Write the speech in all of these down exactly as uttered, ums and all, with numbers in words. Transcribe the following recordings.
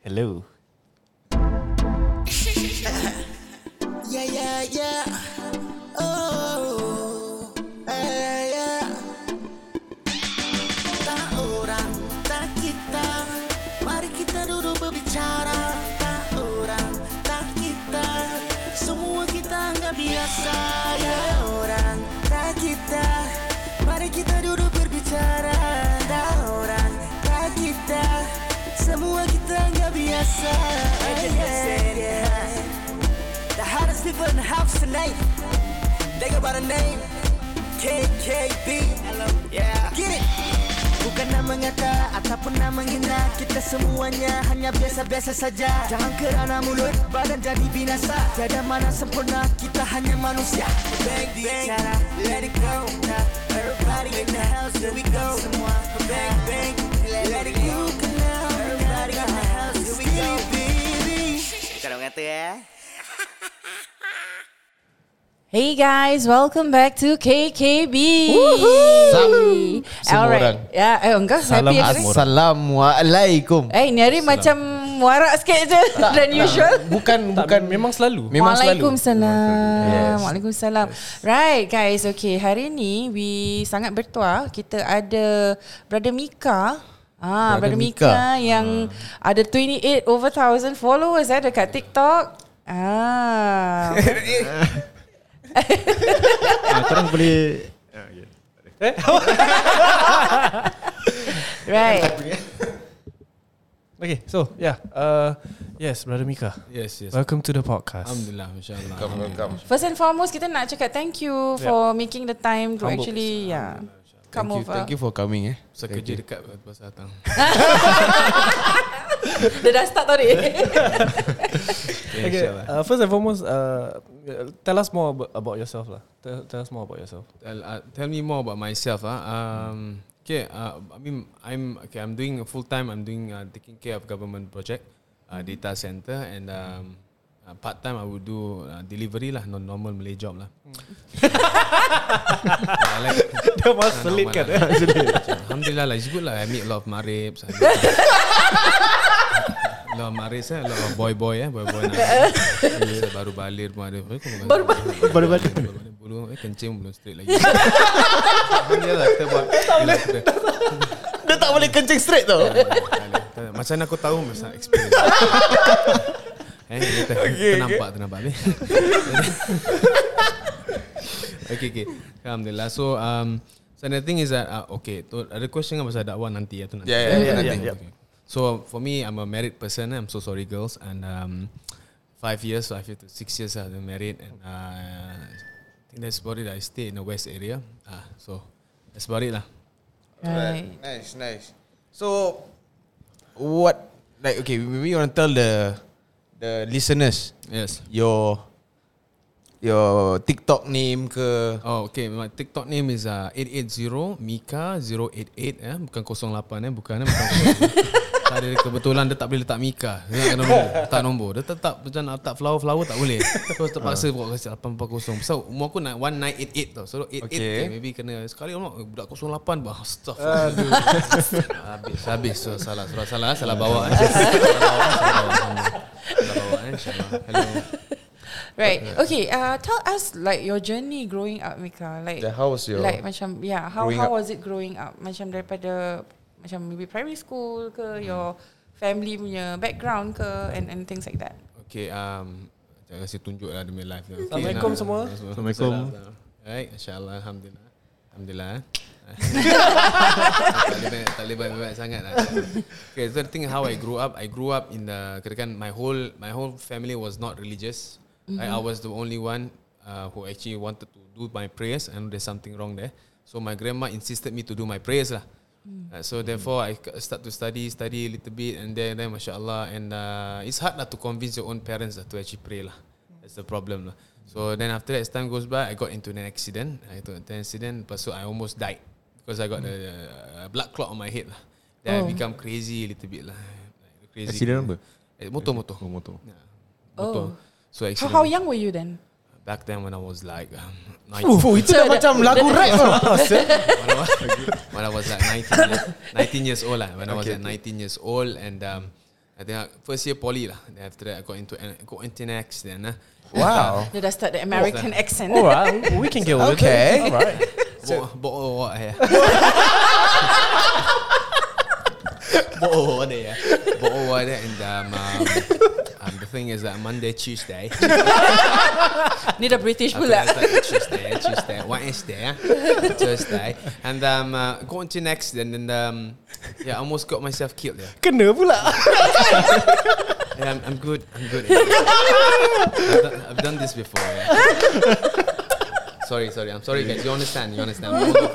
Hello. Yeah, yeah, yeah. Oh, eh, yeah. Tak orang, tak kita. Mari kita duduk berbicara. Tak orang, tak kita. Semua kita anggap biasa. Ya orang, tak kita. Mari kita duduk berbicara. Tak orang, tak kita. Semua kita anggap biasa. Yeah, yeah. The hottest people in the house tonight. They go by the name K K B. Hello. Yeah. Get it. Bukan nak mengata ataupun nak menghina, kita semuanya hanya biasa-biasa saja. Jangan kerana mulut badan jadi binasa. Tiada mana sempurna, kita hanya manusia. Bang bicara, let it go. Everybody in the house, here we go. Semua bang bang, let it go. Everybody in the house, here we go. Baby, kalau kata ya. Hey guys, welcome back to K K B. Semua Alright. orang. Ya, eh enggak Salam happy hari. Assalamualaikum. Eh, ni hari macam warak sikit je than usual. Bukan bukan Memang selalu. memang selalu. Waalaikumsalam. Yes. Waalaikumsalam. Right guys, okay, hari ni we sangat bertuah. Kita ada Brother Mika. Ah, Brother, Brother Mika, Mika. yang ada twenty-eight over thousand followers eh dekat TikTok. Ah. Ah, korang boleh. Right. Okay, so yeah, uh, yes, Brother Mika. Yes, yes. Welcome to the podcast. Alhamdulillah, insyaAllah. Welcome, welcome. First and foremost, kita nak cakap thank you for making the time to Humble. actually yeah come Thank you, over. thank you for coming eh. Pasal kerja dekat pasal datang. Dia dah start tadi. Okay, uh, first and foremost, uh, tell us more about, about yourself lah. Tell, tell us more about yourself. Tell, uh, tell me more about myself. Ah, um, okay. Uh, I mean, I'm okay. I'm doing full time. I'm doing uh, taking care of government project, uh, data center, and um, uh, part time I would do uh, delivery lah, non normal Malay job lah. I like, Dia masih pelik kan? Alhamdulillah lah, it's good lah. I meet a lot of maribs. I meet a lot of maribs eh, a lot of boy boy eh, boy boy nak. Saya baru balik rumah dia. Baru balik. Baru balik. Bulu eh kencing belum straight lagi. Alhamdulillah kita buat. Kita, Dia tak boleh kencing straight tau. macam mana aku tahu masa experience. Eh kita, kita nampak ternampak ni. Okay, okay. Alhamdulillah. So, um, so the thing is that, uh, okay, tu ada question kan pasal dakwah nanti ya tu nanti. Yeah, yeah, yeah, nanti. yeah, yeah. Okay. So for me, I'm a married person. I'm so sorry, girls. And um, five years, five years to six years I've been married, and uh, I think that's about it. I stay in the west area. Ah, so that's about it lah. Right. Nice, nice. So, what, like, okay, maybe you want to tell the the listeners Yes. your your TikTok name ke? Oh, okay. My TikTok name is uh, eight eight zero Mika zero eight eight eh, bukan kosong lapan eh, bukan eh, bukan. Tak ada, kebetulan dia tak boleh letak Mika. Dia nak nombor, tak nombor. Dia tetap macam nak letak flower-flower tak boleh. Terus terpaksa buat kasi lapan empat kosong. So umur aku nak one nine eight eight tau. So eight eight okay. Okay, maybe kena sekali orang budak kosong lapan bah. Astaghfirullah. Habis habis so salah salah salah salah bawa eh. Salah bawa, salah bawa. Salah bawa eh, insya-Allah. Hello. Right. Okay. Uh, tell us like your journey growing up, Mika. Like The how was your like macam yeah, how growing how up? was it growing up? Macam daripada macam maybe primary school ke, your family punya background ke, and and things like that. Okay, um, jangan kasi tunjuk lah demi live. Okay, Assalamualaikum nah, semua. Assalamualaikum. Baik, insyaAllah, Alhamdulillah. Alhamdulillah. Eh. tak boleh tak boleh banyak sangat lah. Okay, so the thing how I grew up, I grew up in the, katakan my whole my whole family was not religious. Mm-hmm. I, I was the only one uh, who actually wanted to do my prayers. I know there's something wrong there. So my grandma insisted me to do my prayers lah. Uh, so therefore I start to study study a little bit, and then then mashallah, and uh, it's hard lah to convince your own parents lah to actually pray lah. That's the problem lah. So then after that, as time goes by, I got into an accident. I got into an accident, but so I almost died because I got a uh, blood clot on my head lah. Then Oh. I become crazy a little bit lah. Like crazy. Accident apa? Eh, motor motor. Oh, motor. Yeah. Motor. Oh. So How, actually, how young were you then? back then when I was like um, Oh, itu dah macam lagu rap tau. when, I was, when I was like nineteen years, nineteen years old lah. When I was Okay, at okay. nineteen years old, and um, I think uh, first year poly lah. Then after that I got into I got into N X then. Uh. Wow. Dia dah start the American accent. Alright, we can get with Okay. it. Alright. Bo bo what ya. Bo what ya. Bo what and um, um, um the thing is that Monday Tuesday. Ni dah British Aku pula. dah start Tuesday, Tuesday, Wednesday, ah, Thursday, and um, uh, going to next, and then um, yeah, I almost got myself killed. Yeah, Kena pula. yeah I'm, I'm good. I'm good. I've done, I've done this before. Yeah. Sorry, sorry. I'm sorry, guys. You understand? You understand?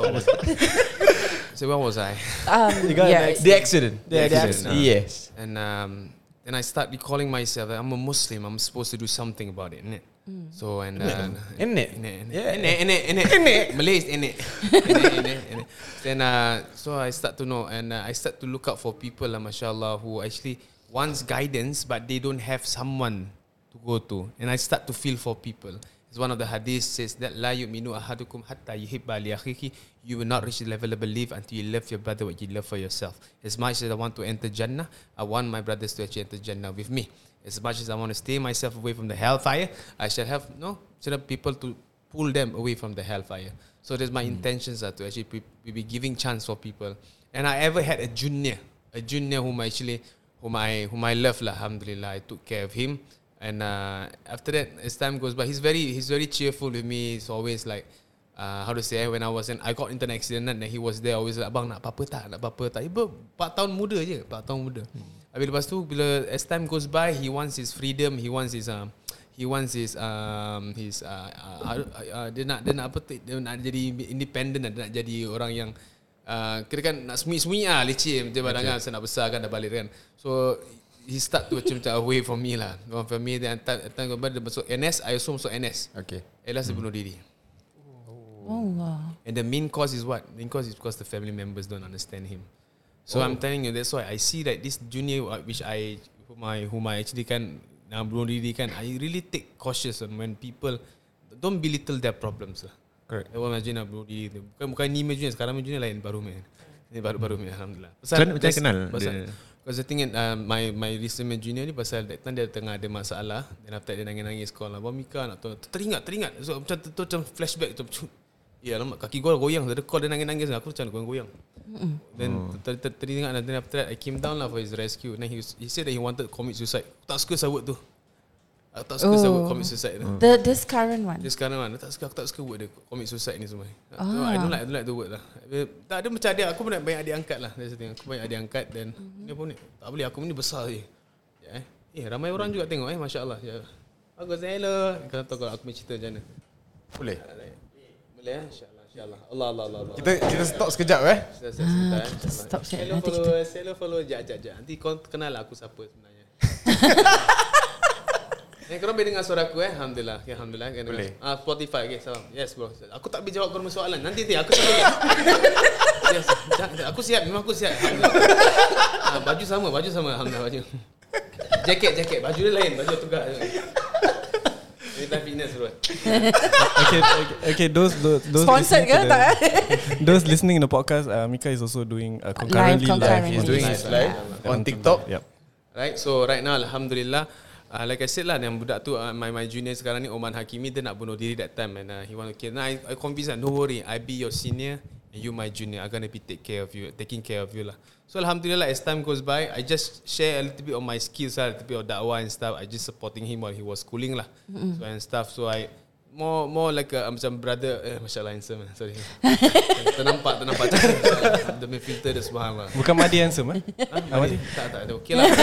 So where was I? Um, You got yeah. an The accident. The accident, uh, Yes. And um, then I start recalling myself that I'm a Muslim. I'm supposed to do something about it, innit? So and uh, Innit? innit, Yeah. innit, innit, innit, innit. Malay is innit, innit, innit, innit. Then uh, so I start to know, and uh, I start to look out for people, uh, mashallah, who actually wants guidance, but they don't have someone to go to, and I start to feel for people. It's one of the hadith says that la yu'minu ahadukum hatta yuhibba li akhihi. You will not reach the level of belief until you love your brother what you love for yourself. As much as I want to enter Jannah, I want my brothers to actually enter Jannah with me. As much as I want to stay myself away from the hellfire, I shall have no, should have people to pull them away from the hellfire. So that's my mm. intentions are to actually be, be giving chance for people. And I ever had a junior, a junior whom I actually, whom I, whom I love, lah, alhamdulillah. I took care of him. And uh, after that, as time goes by, he's very, he's very cheerful with me. He's always like, uh, how to say, when I was in, I got into an accident and he was there always like, abang nak apa-apa tak, nak apa-apa tak. Ibu empat tahun muda je, empat tahun muda. Hmm. Habis lepas tu, bila as time goes by, he wants his freedom, he wants his, um, he wants his, um, his, uh, uh, uh, dia nak, dia nak apa, dia nak jadi independent, dia nak jadi orang yang, uh, kira kan nak sembunyi-sembunyi lah, leceh, macam badangan, saya nak besar kan, dah balik kan. So, he start to macam away from me lah. From me, then time goes by, dia masuk N S, I also masuk N S. Okay. Elas dia bunuh diri. Allah. And the main cause is what? The main cause is because the family members don't understand him. So oh. I'm telling you, that's why I see that this junior, which I, whom I, whom I actually kan, nak bunuh diri kan, I really take cautious on when people don't belittle their problems lah. Correct. Orang imagine nak bunuh diri tu. Bukan, bukan ni junior, sekarang junior lain, baru main. Ini baru-baru main, alhamdulillah. Macam mana kenal pasal, dia? Because I think uh, my my recent junior ni pasal that time dia tengah ada masalah, dan after dia nangis-nangis call lah, "Abang Mika nak tahu." Teringat, teringat. So macam tu macam flashback macam ya lama kaki gua goyang, ada call dia nangis-nangis, aku macam goyang-goyang. Then teringat, dan after that I came down lah for his rescue. Then he was, he said that he wanted to commit suicide. Aku tak suka sawut tu. Aku tak suka sawut commit suicide tu. The this current one. Dia sekarang kan, tak suka, aku tak suka word dia commit suicide ni semua. Ah. No, I don't like, I don't like the word lah. Tak ada macam dia, aku pun banyak adik angkat lah. That's the thing. Aku banyak adik angkat dan mm-hmm. dia pun ni tak boleh, aku ni besar je. Ya, eh. eh ramai orang juga tengok eh, masya-Allah. Ya. Aku hello, kau tahu kalau aku punya cerita macam mana. Boleh. Boleh eh, insya-Allah, insya-Allah. Allah Allah Allah. Allah. Kita kita stop sekejap eh. Ah, stop sekejap. Hello Nanti follow, kita hello follow jap jap jap. Nanti kau kenal lah aku siapa sebenarnya. Eh, korang boleh dengar suara aku eh? Alhamdulillah. Okay, Alhamdulillah. Kan boleh. Ah, Spotify. Okay, salam. Yes bro. Aku tak boleh jawab korang soalan. Nanti nanti aku siap. Yes. Aku siap. Memang aku siap. Ah, baju sama. Baju sama. Alhamdulillah baju. Jaket, jaket. Baju dia lain. Baju tukar. Ini dah fitness bro. Okay, okay, okay. Those those, those sponsored ke listening to tak? the- Those listening in the podcast, uh, Mika is also doing uh, concurrently live. concurrently. He's doing his live on TikTok. Yep. Right. So right now alhamdulillah, uh, like I said lah, yang budak tu uh, my my junior sekarang ni Oman Hakimi, dia nak bunuh diri that time and uh, he want to kill. Nah, I, I convince him, don't worry, I be your senior and you my junior. I'm gonna be take care of you, taking care of you lah. So alhamdulillah, as time goes by, I just share a little bit of my skills lah, a little bit of dakwah and stuff. I just supporting him while he was schooling lah, mm-hmm. so and stuff. So I more more like a, macam brother. Eh, mashallah handsome. Sorry. Ternampak, ternampak. Demi filter dia subhanallah. Bukan Madi handsome eh? Ha? Madi? Tak, tak, tak. Okey lah.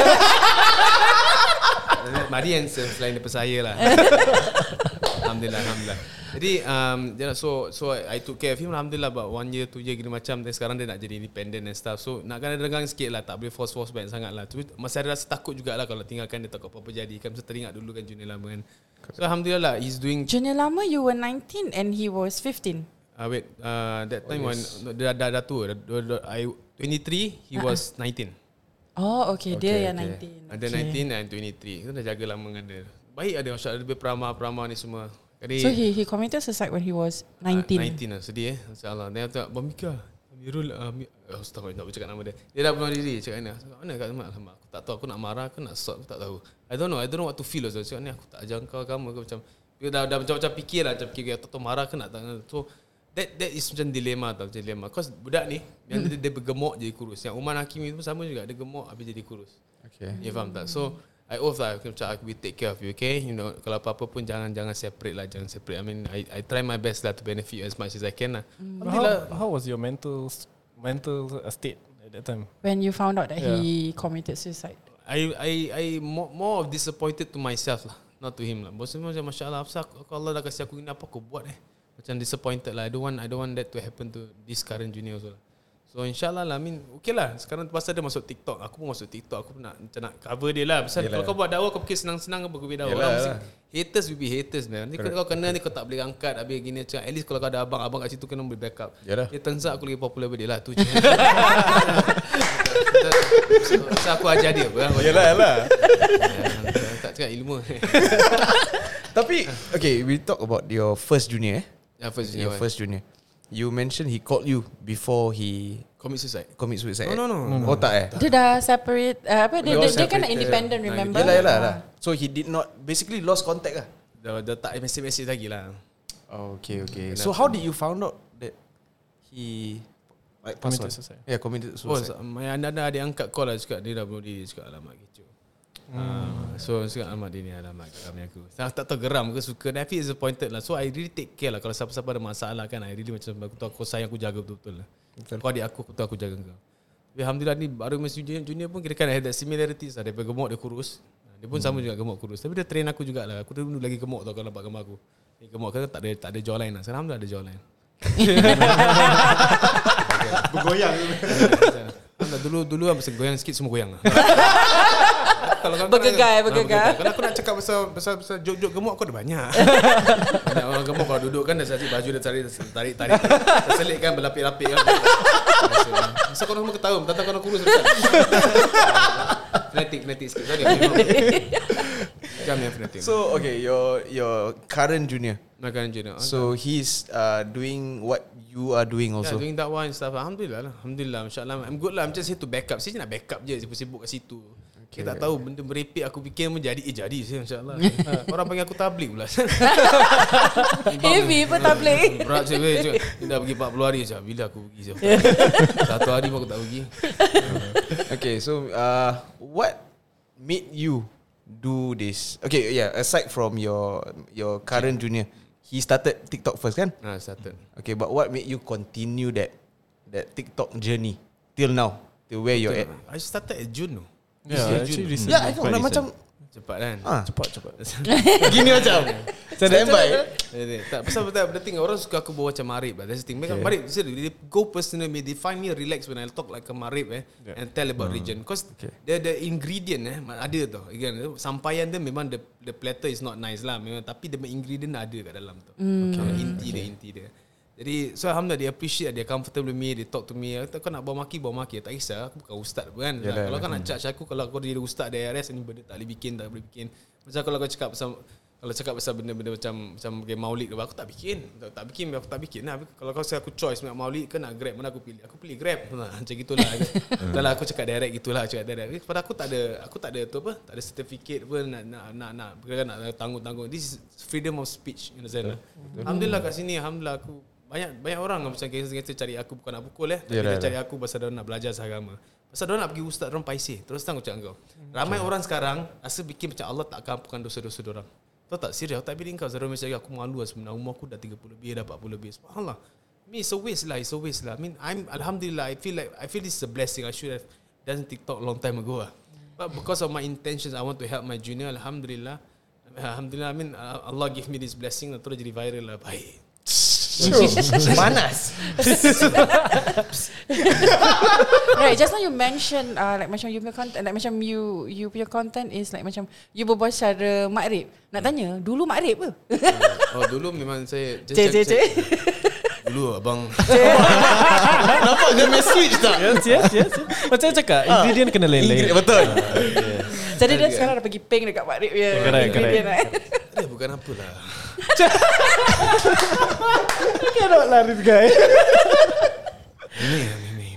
Madi handsome selain daripada saya lah. Alhamdulillah, Alhamdulillah. Jadi, um, so so I took care of him. Alhamdulillah, about one year, two year gini macam. Dan sekarang dia nak jadi independent and stuff. So, nak kena dengang sikit lah. Tak boleh force-force banyak sangat lah. Tapi masih ada rasa takut jugalah kalau tinggalkan dia, takut apa-apa jadi. Kan mesti teringat dulu kan junior lama kan. So, Alhamdulillah, he's doing... Junior lama you were nineteen and he was fifteen. Uh, wait, uh, that time oh, yes. when dia dah dah tua, I twenty-three, he uh-huh. was nineteen. Oh, okay, okay dia okay. yang nineteen. Ada okay. nineteen and twenty-three. Kita dah jaga lama dengan dia. Baik ada masyarakat lebih peramah-peramah ni semua. Jadi, so he he committed suicide when he was nineteen. Uh, nineteen lah, sedih eh. Insya-Allah. Dia kata, "Bang Mika, Amirul uh, oh, Astaghfirullah, tak boleh cakap nama dia. Dia dah bunuh diri. Cakap ni, mana kat Ahmad? Aku tak tahu, aku nak marah ke nak stop, aku tak tahu. I don't know, I don't know what to feel also. Cakap ni, aku tak ajar kau agama ke macam. Dia dah, dah macam-macam fikir lah, macam fikir tak tahu marah ke nak tak. So that that is macam dilema tau, macam dilema. Cause budak ni yang dia, dia bergemuk jadi kurus. Yang Umar Hakimi pun sama juga, dia gemuk habis jadi kurus. Okay. You faham tak? So I oath lah, macam I will take care of you, okay? You know, kalau apa-apa pun jangan jangan separate lah, jangan separate. I mean, I I try my best lah to benefit you as much as I can lah. How, how was your mental mental state at that time? When you found out that Yeah. he committed suicide. I I I more, more of disappointed to myself lah, not to him lah. Bos macam masya-Allah, apa Allah dah kasih aku ini, apa aku buat eh? Macam disappointed lah. I don't want I don't want that to happen to this current junior also lah. So insyaAllah lah, I mean okay lah. Sekarang pasal dia masuk TikTok, aku pun masuk TikTok. Aku pun nak, macam nak cover dia lah. Pasal kalau kau buat dakwah, kau fikir senang-senang ke kau dakwah. Orang mesti haters will be haters man. Nanti kau kena ni kau tak boleh angkat, habis gini macam. At least kalau kau ada abang, abang kat situ kena boleh backup. Yalah. Dia turns out aku lagi popular daripada dia lah. Tu je. So aku ajar dia apa. Yalah, yalah. Tak cakap ilmu. Tapi okay, we talk about your first junior eh. Yeah, first Your junior. first junior. You mentioned he called you before he Commit suicide. commit suicide. No, no, no. Oh tak eh? Dia dah separate uh, apa dia They all dia, dia kan separated. independent, Nah, remember? Yalah, yalah lah. So he did not, basically lost contact lah. Dah, dah tak message-message lagi lah. Oh, okay, okay. So how did you found out that he like passed Committed on? suicide. Yeah, committed Oh, suicide. my anak ada angkat call lah, cakap dia dah bunuh diri, cakap alamak kecoh. Hmm. Uh, so cakap alamak dia ni alamak kami aku. Saya tak tahu geram ke suka, I feel disappointed lah. So I really take care lah. Kalau siapa-siapa ada masalah kan, I really macam aku tahu aku sayang, aku jaga betul-betul lah. Betul. Kau adik aku, aku tahu aku jaga kau. Tapi alhamdulillah ni baru masih junior, junior pun kira kan ada similarities lah. Daripada gemuk dia kurus. Dia pun sama juga gemuk kurus. Tapi dia train aku jugalah. Aku dulu lagi gemuk tau kalau nampak gambar aku. Ni gemuk kan tak ada tak ada jawline lah. Sekarang alhamdulillah ada jawline. Bergoyang. Alhamdulillah dulu dulu masa goyang sikit semua goyang lah. Kalau kau Bergegar, nak, bergegar. Ah, kalau aku nak cakap pasal pasal, pasal jok-jok gemuk aku ada banyak. Banyak orang gemuk kalau duduk kan dah cari baju dia tarik tarik tarik. Terselit kan berlapik-lapik kan. Masa kau semua ketawa, tak tahu kau kurus macam. Fanatik fanatik sikit. Sorry. Jam yang fanatik. So okay, your your current junior. Makan je nak. So he's uh, doing what you are doing Yeah, also. doing dakwah and stuff. Alhamdulillah lah. Alhamdulillah. Masya-Allah. I'm good lah. I'm just here to backup. Saya je nak backup je. Sibuk-sibuk kat situ. Okay. Kita tak tahu benda merepek aku fikir pun jadi. Eh jadi saya insya-Allah. Orang panggil aku tabligh pula. Heavy pun tabligh. Berat saya cakap, dia dah pergi empat puluh hari je. Bila aku pergi je. Satu hari pun aku tak pergi. Okay, so uh, what made you do this? Okay, yeah. Aside from your your current junior, he started TikTok first, kan? Nah, started. Okay, but what made you continue that that TikTok journey till now, till where you're at? I started at June tu. Yeah, June. actually recent. Yeah, I know. Lah, macam Cepat kan? ah, Cepat cepat. gini macam standby. Eh, tak, pasal betul the thing orang suka aku bawa macam Marib lah. That's the thing. Mereka Marib, they go personal, they find me relax when I talk like a Marib eh, Yeah. and tell about religion. Because Okay. the the ingredient eh ada tau. Again, sampaian dia memang the the platter is not nice lah. Memang tapi the ingredient ada kat dalam tu. Okay. Inti dia, inti dia. Jadi so alhamdulillah dia appreciate, dia comfortable with me, they talk to me. Kau nak bawa maki, bawa maki. Tak kisah, aku bukan ustaz pun kan. Yalah, Kalau kau yalah. nak charge aku, kalau kau jadi ustaz di A R S ni benda tak boleh bikin, tak boleh bikin. Macam kalau kau cakap pasal kalau cakap pasal benda-benda macam macam game maulid, aku tak bikin. Tak, tak bikin, aku tak bikin lah. Kalau kau saya aku choice nak maulid ke nak grab, mana aku pilih? Aku pilih grab. Nah, macam gitulah. Dah lah aku cakap direct gitulah, cakap direct. Pada aku tak ada aku tak ada tu apa? Tak ada certificate pun nak nak nak nak bukan nak tanggung-tanggung. This is freedom of speech in a sense lah. Alhamdulillah kat sini alhamdulillah aku banyak banyak orang macam gangster-gangster cari aku, bukan nak pukul eh, tapi Yalah, dia cari aku pasal dia nak belajar agama. Pasal dia nak pergi ustaz, dia paiseh. Terus terang aku cakap kau. Ramai orang sekarang rasa fikir macam Allah tak akan ampunkan dosa-dosa dia orang. Tahu tak? Serius, tak pilih kau. Zara macam aku malu lah sebenarnya. Umur aku dah tiga puluh lebih, dah empat puluh lebih. Subhanallah. I mean, it's a waste lah, it's a waste lah. I mean, I'm alhamdulillah, I feel like I feel this is a blessing. I should have done TikTok long time ago lah. But because of my intentions, I want to help my junior. Alhamdulillah. Alhamdulillah, I mean Allah give me this blessing, terus jadi viral lah. Baik. Panas. Right, just now you mention uh, like macam you punya content, like macam you you punya content is like macam you berbual secara makrib. Nak tanya, dulu makrib ke? Oh, dulu memang saya Cik, cik, cik. dulu abang Nampak dia message tak? Yes, yes, yes. Macam saya cakap, ingredient kena lain-lain. Betul. Jadi dia sekarang dah pergi ping dekat makrib ya. Correct, correct. eh, bukan apalah. Cannot lah this guy. Memang, memang.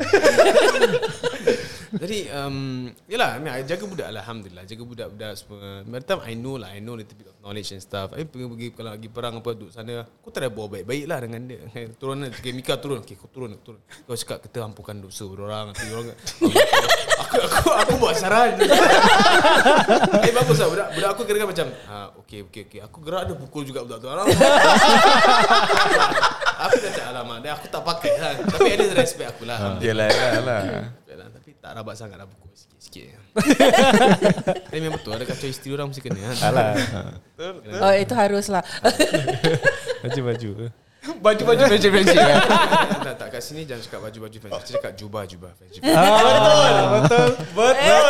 Jadi um, yelah, I mean, I jaga budak lah, alhamdulillah. Jaga budak-budak semua. By the time I know lah, I know little bit of knowledge and stuff. I pergi, pergi kalau lagi perang apa duduk sana, aku tak ada bawa baik-baik lah dengan dia. Turun lah, okay, Mika turun, okay, kau turun, turun. Kau cakap kita ampukan dosa orang, nanti orang. aku aku aku buat saran. Eh bagus lah, budak budak aku kira-kira macam, ah, okay, okay, okay. Aku gerak dia pukul juga budak tu. Aku dah cakap alamak, dia aku tak pakai lah. Tapi ada respect aku lah. Yalah, yalah. Tapi tak rabat sangat lah pukul sikit-sikit. Tapi memang betul, ada kacau isteri orang mesti kena. Alah. Oh, itu haruslah. Baju-baju. Baju-baju fancy-fancy. Tak, tak kat sini jangan cakap baju-baju fancy. Cakap jubah-jubah fancy. Ah, betul. Betul.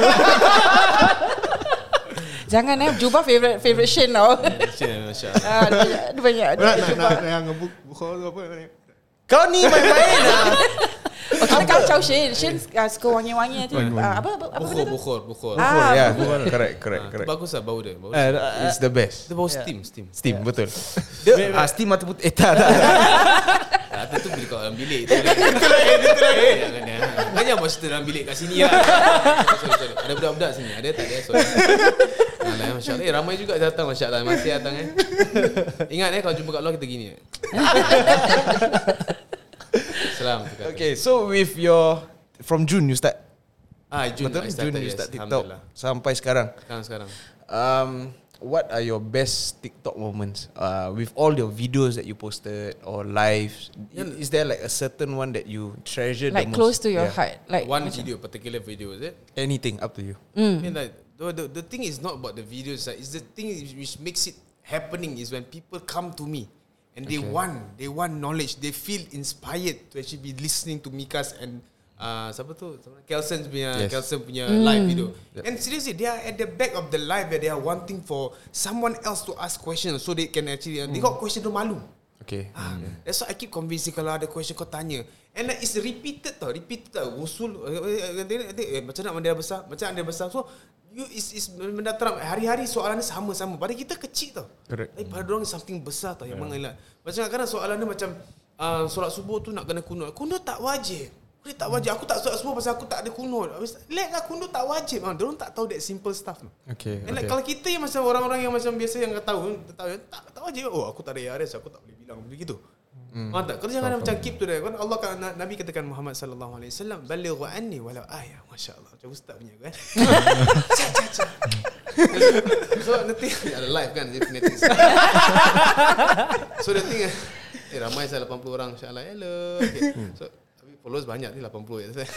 Jangan eh, jubah favorite favorite Shane tau. Masya-Allah. Ah, dia banyak, dia banyak. Nak nak nak yang ngebuk bukhor tu apa ni? Kau ni main-main lah. Oh, kita kacau Shane. Shane uh, suka wangi-wangi tu. Uh, apa apa apa Bukhor, benda tu? bukhor, bukhor. Ah, Ya, correct, correct, Ah, correct. bagus lah bau dia. Bau Eh, dia. It's the best. Dia bau steam, steam. Steam, betul. Dia ah, steam mata putih. Eh, tak, tak. Ada tu bila kau dalam bilik tu. Itu lah, itu lah. Banyak bos kita dalam bilik kat sini lah. Sorry, sorry. Ada budak-budak sini. Ada tak ada? Sorry. Alah, Masya Allah. Eh, ramai juga datang Masya Allah. Masih datang eh. Ingat eh, kalau jumpa kat luar kita gini eh. Salam. Okay, so with your from June you start. Ah, June, Betul? I started, June you yes. start TikTok Alhamdulillah. sampai sekarang. Sekarang sekarang. Um, what are your best TikTok moments? Uh, with all your videos that you posted or lives, Yeah. is there like a certain one that you treasure Like the most? close to your Yeah. heart. Like One macam- video, particular video, is it? Anything, up to you. I mean, like the, the the thing is not about the videos. Like, it's the thing which makes it happening is when people come to me and they Okay. want they want knowledge. They feel inspired to actually be listening to Mika's and uh, siapa tu? Kelson punya Yes. Kelson punya live video. And seriously, they are at the back of the live where they are wanting for someone else to ask questions so they can actually uh, they got question tu malu. Okay. Ah, that's why I keep convincing kalau ada question kau tanya. And like, it's repeated tau, repeated tau. Usul eh, eh, eh, macam nak mandira besar, macam mandira besar. So you is is mendatang hari-hari soalan dia sama-sama. Pada kita kecil tau. Correct. Tapi pada orang something besar tau yang mengelak. Macam kadang soalan dia macam uh, solat subuh tu nak kena kunut. Kunut tak wajib. Kunut tak wajib. Aku tak solat subuh pasal aku tak ada kunut. Let lah kunut tak wajib. Ah, dia orang tak tahu that simple stuff. Okay. And like, okay. kalau kita yang macam orang-orang yang macam biasa yang tahu, tahu tak, tak wajib. Oh, aku tak ada I R S, aku tak boleh bilang begitu. Hmm. Faham tak? Kau jangan macam keep to that. Kan Allah kan Nabi katakan Muhammad sallallahu alaihi wasallam, balighu anni walau ayah. Masya-Allah. Macam ustaz punya kan. Cak cak cak. So nanti ada live kan definitely. So the thing eh ramai saya lapan puluh orang insya-Allah. Hello. Okay. So tapi followers banyak ni lapan puluh ya.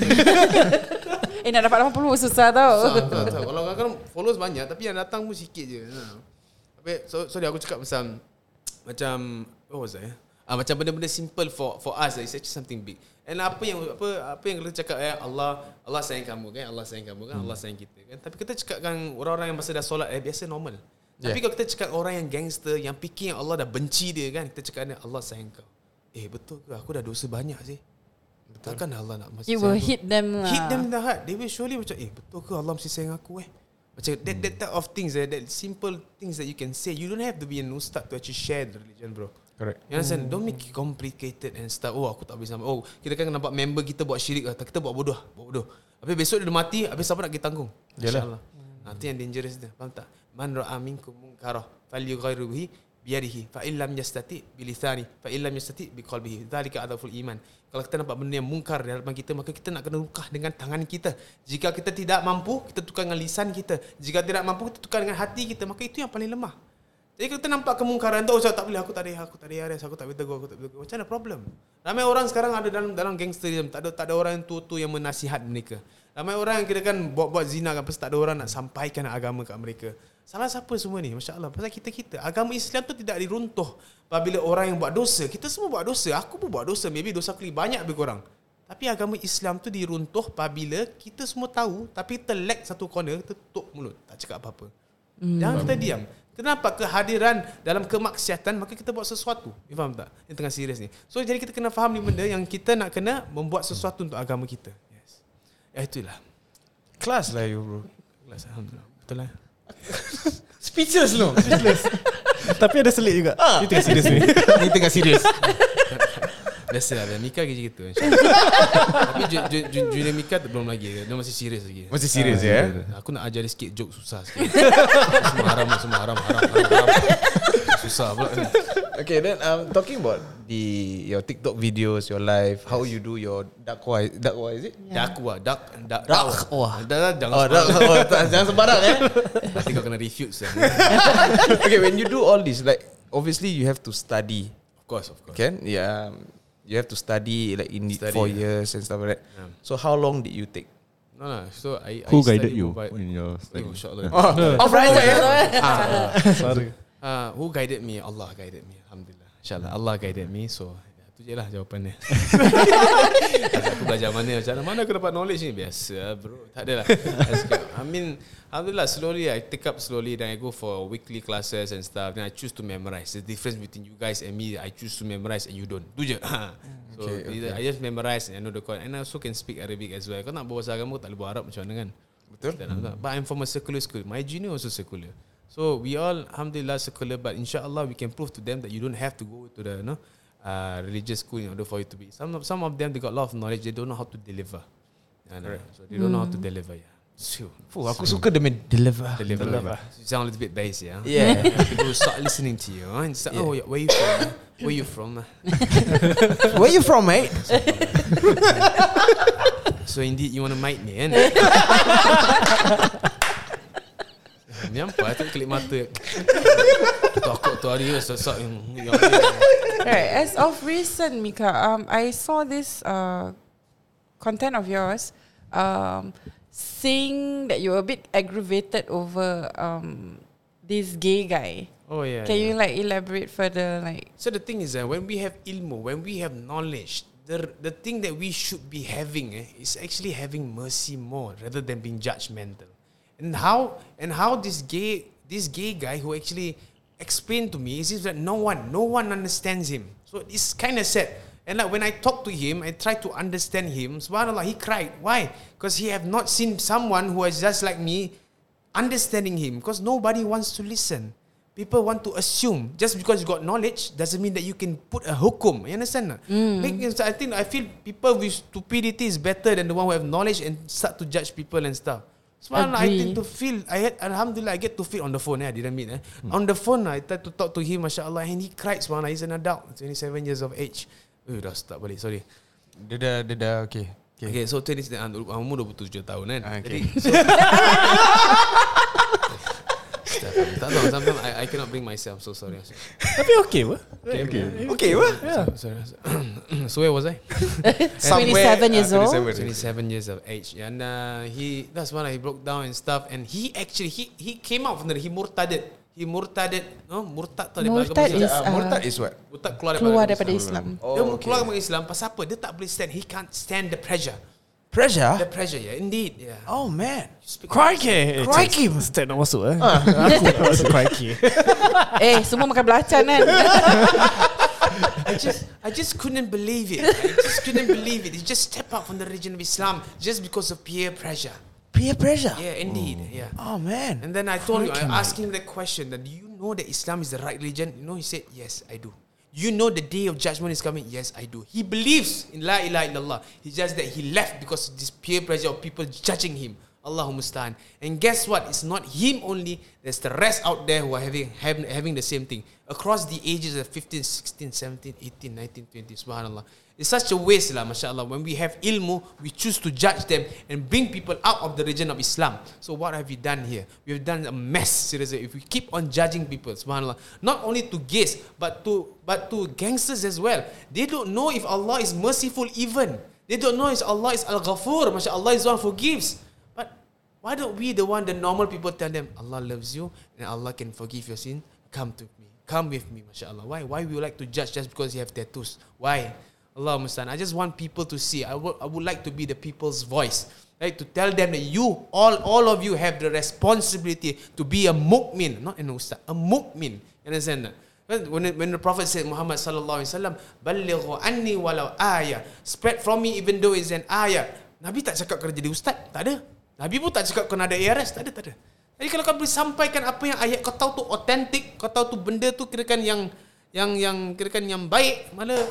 Eh nak dapat lapan puluh susah tau. So, so, so, kalau kadang followers banyak tapi yang datang pun sikit je. Ha. Tapi so sorry aku cakap macam macam what was that? Ah, macam benda-benda simple for for us, it's actually something big. And apa yang apa apa yang kita cakap eh Allah Allah sayang kamu kan, Allah sayang kamu kan, hmm. Allah sayang kita kan. Tapi kita cakapkan orang-orang yang masa dah solat eh biasa normal. Yeah. Tapi kalau kita cakap orang yang gangster yang fikir yang Allah dah benci dia kan, kita cakap Allah sayang kau. Eh betul ke aku dah dosa banyak sih? Betul. Takkan Allah nak masih You will sayang hit them lah. Hit them in the heart. They will surely macam eh betul ke Allah mesti sayang aku eh? Macam that that type of things eh, that simple things that you can say. You don't have to be an ustaz to actually share the religion, bro. Correct. You understand? Don't make it complicated and stuff. Oh, aku tak boleh sama. Oh, kita kan nampak member kita buat syirik lah. Kita buat bodoh. Buat bodoh. Habis besok dia dah mati, habis siapa nak kita tanggung? InsyaAllah. Nanti yang dangerous dia. Faham tak? Man ra'a minkum munkarah falyughayyirhu bihi biyadihi fa illam yastati bi lisani fa illam yastati bi qalbihi. Dzalika adzaful iman. Kalau kita nampak benda yang mungkar di hadapan kita, maka kita nak kena rukah dengan tangan kita. Jika kita tidak mampu, kita tukar dengan lisan kita. Jika tidak mampu, kita tukar dengan hati kita. Maka itu yang paling lemah. Jadi kita nampak kemungkaran tu, oh, tak boleh, aku tak ada, aku tak ada R S, aku tak boleh tegur, aku tak boleh tegur. Macam mana problem? Ramai orang sekarang ada dalam dalam gangsterism, tak ada tak ada orang yang tua-tua yang menasihat mereka. Ramai orang yang kira kan buat-buat zina kan, pasal tak ada orang nak sampaikan agama kat mereka. Salah siapa semua ni? Masya-Allah. Pasal kita-kita, agama Islam tu tidak diruntuh apabila orang yang buat dosa. Kita semua buat dosa. Aku pun buat dosa. Maybe dosa aku lebih banyak lebih kurang. Tapi agama Islam tu diruntuh apabila kita semua tahu tapi terlek satu corner, kita tutup mulut, tak cakap apa-apa. Hmm. Jangan kita diam. Kenapa kehadiran dalam kemaksiatan, maka kita buat sesuatu. You faham tak? Yang tengah serius ni. So jadi kita kena faham ni benda yang kita nak kena membuat sesuatu untuk agama kita. Yes. Ya itulah. Kelas lah you bro. Kelas alhamdulillah. Betul lah. Speechless no. Tapi ada selit juga. Ini tengah serius ni. Ni tengah serius. Biasalah, dah Mika gitu. Tapi ju, ju, ju, Junior Mika tu belum lagi. Dia masih serius lagi. Masih serius Ah, ya? Aku nak ajar dia sikit joke susah sikit. Semua haram, semua haram, haram, haram, haram. Susah pula. Okay, then um, talking about the your TikTok videos, your live, how you do your dakwah, dakwah is it? Dakwah, dak, dak, Dakwah. Dah, jangan Oh, sembarang. dakwah. Oh, tak- jangan sembarang eh. Nanti kau kena refute. Okay, when you do all this, like obviously you have to study, Of course, of course. can? Yeah, you have to study like in Study, four yeah. years and stuff like that. Yeah. So how long did you take? No, no. So I, Who I guided study you mobile. in your study? Oh, insyaAllah. Oh, from nowhere. Sorry. Uh, who guided me? Allah guided me. Alhamdulillah. InsyaAllah Allah guided me. So itu je lah jawapannya. Aku belajar mana macam mana Mana aku dapat knowledge ni? Biasa bro. Tak adalah. I mean Alhamdulillah slowly I take up slowly. Then I go for weekly classes and stuff. Then I choose to memorize. The difference between you guys and me, I choose to memorize and you don't. Tu je. So Okay, okay. I just memorize and I know the Quran. And I also can speak Arabic as well. Kau nak bawa bahasa agama tak boleh bawa Arab macam mana kan? Betul. But I'm from a secular school. My junior also secular. So we all alhamdulillah secular, but inshallah we can prove to them that you don't have to go to the you know, uh, religious school in order for you to be. Some of, some of them they got a lot of knowledge, they don't know how to deliver. Yeah, no. So they don't know how to deliver. Yeah. So, Fuh, aku suka dia main deliver. deliver. deliver. You sound a little bit bass, yeah. Yeah. People will start listening to you. Huh? And start, oh, yeah, where you from? Where you from? Where you from, mate? So indeed you want to mate me, kan? Ni apa? Tu kelip mata. Takut tu hari sesak yang. Right. As of recent, Mika, um, I saw this uh, content of yours, um, saying that you were a bit aggravated over um, this gay guy. Oh yeah. Can yeah. you like elaborate further? Like, So the thing is that when we have ilmu, when we have knowledge, the the thing that we should be having eh, is actually having mercy more rather than being judgmental. And how and how this gay this gay guy who actually explained to me is that no one no one understands him. So it's kind of sad. And like when I talk to him, I try to understand him. Subhanallah, he cried. Why? Because he have not seen someone who is just like me understanding him. Because nobody wants to listen. People want to assume just because you got knowledge doesn't mean that you can put a hukum. You understand? Mm. Like, I think I feel people with stupidity is better than the one who have knowledge and start to judge people and stuff. So I tend to feel. I had, Alhamdulillah, I get to feel on the phone. Eh, I didn't meet. Eh. Mm. On the phone, I tried to talk to him. MashaAllah, and he cried. Subhanallah, he's an adult, twenty-seven years of age. Eh, dah start balik. Sorry. Dia dah, dia dah, okay. Okay, okay so twenty, umur dua puluh tujuh tahun kan. Ah, okay. Jadi, so, tak tahu, sometimes I, I cannot bring myself. So sorry. Tapi okay apa? Okay, okay. Okay, what? Sorry, sorry. So where was I? twenty-seven years old. twenty-seven years of age. And uh, he, that's when he broke down and stuff. And he actually, he he came out from there. He murtaded. He murtaded. No, murtad tu daripada Murtad agama is Islam. Uh, murtad is what? Murtad keluar daripada, keluar agama daripada Islam. Islam. Oh, Dia okay. keluar daripada Islam. Pasal apa? Dia tak boleh stand. He can't stand the pressure. Pressure? The pressure, yeah. Indeed, yeah. Oh, man. Speak Crikey. Crikey. Step nak masuk eh. Aku nak masuk crikey. Eh, semua makan belacan kan? I just, I just couldn't believe it. I just couldn't believe it. He just stepped out from the religion of Islam just because of peer pressure. Peer pressure? Yeah, indeed. Yeah. Oh, man. And then I told him, I asked him the question that, do you know that Islam is the right religion? You know, he said, yes, I do. You know the day of judgment is coming? Yes, I do. He believes in La ilaha illallah. It's just that he left because of this peer pressure of people judging him. Allahumma musta'an. And guess what? It's not him only. There's the rest out there who are having, having, having the same thing. Across the ages of fifteen, sixteen, seventeen, eighteen, nineteen, twenty. Subhanallah. It's such a waste lah, mashallah. When we have ilmu, we choose to judge them and bring people out of the religion of Islam. So what have we done here? We've done a mess, seriously. If we keep on judging people, subhanallah, not only to gays, but to but to gangsters as well. They don't know if Allah is merciful even. They don't know if Allah is Al-Ghafur, mashallah, Allah is the one who forgives. But why don't we, the one, the normal people, tell them, Allah loves you and Allah can forgive your sin? Come to me. Come with me, mashallah. Why? Why we like to judge just because you have tattoos? Why? Allah Mustan. I just want people to see. I would, I would like to be the people's voice. Right? To tell them that you, all, all of you have the responsibility to be a mu'min. Not an ustaz. A mu'min. You understand that? When, when the Prophet said, Muhammad sallallahu alaihi wasallam, Ballighu anni walau ayah. Spread from me even though it's an ayah. Nabi tak cakap kena jadi ustaz. Tak ada. Nabi pun tak cakap kena ada A R S. Tak ada, tak ada. Jadi kalau kau boleh sampaikan apa yang ayat kau tahu tu authentic, kau tahu tu benda tu kirakan yang yang yang kirakan yang baik, malah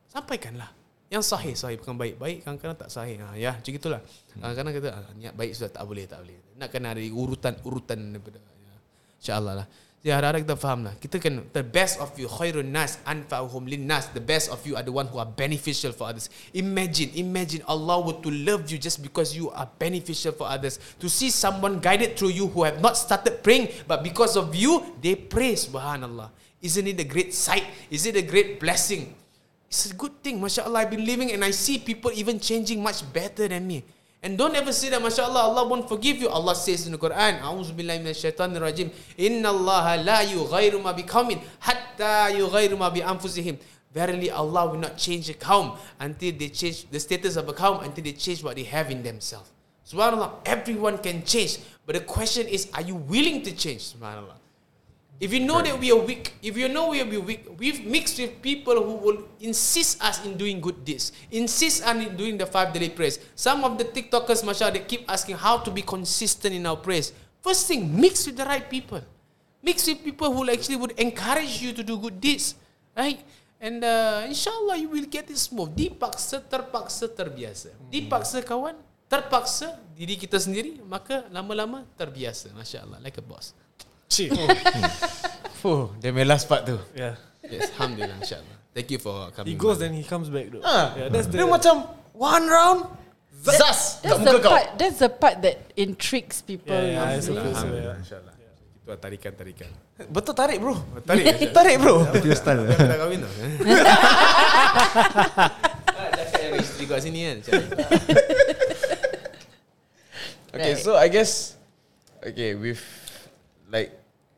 sampaikanlah. Yang sahih, sahih bukan baik. Baik kadang-kadang tak sahih. Ha, ya, macam itulah. Kadang-kadang kita ah, niat baik sudah tak boleh, tak boleh. Nak kena ada urutan-urutan daripada ya. Insya-Allah lah. Jadi harap-harap kita faham lah. Kita kan the best of you khairun nas anfa'uhum linnas. The best of you are the one who are beneficial for others. Imagine, imagine Allah would to love you just because you are beneficial for others. To see someone guided through you who have not started praying, but because of you, they pray. Subhanallah. Isn't it a great sight? Is it a great blessing? It's a good thing. Masya Allah, I've been living and I see people even changing much better than me. And don't ever say that, Masya Allah, Allah won't forgive you. Allah says in the Quran, A'udzubillahi minasyaitanir rajim, Inna Allah la yughayru ma biqaumin hatta yughayru ma bi anfusihim. Verily Allah will not change a kaum until they change the status of a kaum, until they change what they have in themselves. Subhanallah, everyone can change. But the question is, are you willing to change? Subhanallah. If you know that we are weak, if you know we are weak, we've mixed with people who will insist us in doing good deeds, insist us in doing the five daily prayers. Some of the TikTokers, mashallah, they keep asking how to be consistent in our prayers. First thing, mix with the right people. Mix with people who actually would encourage you to do good deeds, right? And uh, inshallah you will get it smooth. Dipaksa, terpaksa, terbiasa. Dipaksa kawan, terpaksa diri kita sendiri, maka lama-lama terbiasa. Masya Allah, like a boss. Cik. Oh, dia my last part tu. Yeah. Yes, alhamdulillah, insyaAllah. Thank you for coming. He goes then he comes back though. Ah, Yeah, that's dia the macam one round, zas kat That's muka the kau. part. That's the part that intrigues people. Yeah, yeah, I usually. suppose so, Alhamdulillah, yeah. insyaAllah. Itu tarikan-tarikan. Betul tarik bro. Tarik, Tarik bro. Dia style. Dia dah kahwin tau. Cakap yang isteri kat sini kan. Okay, Right. so I guess okay with like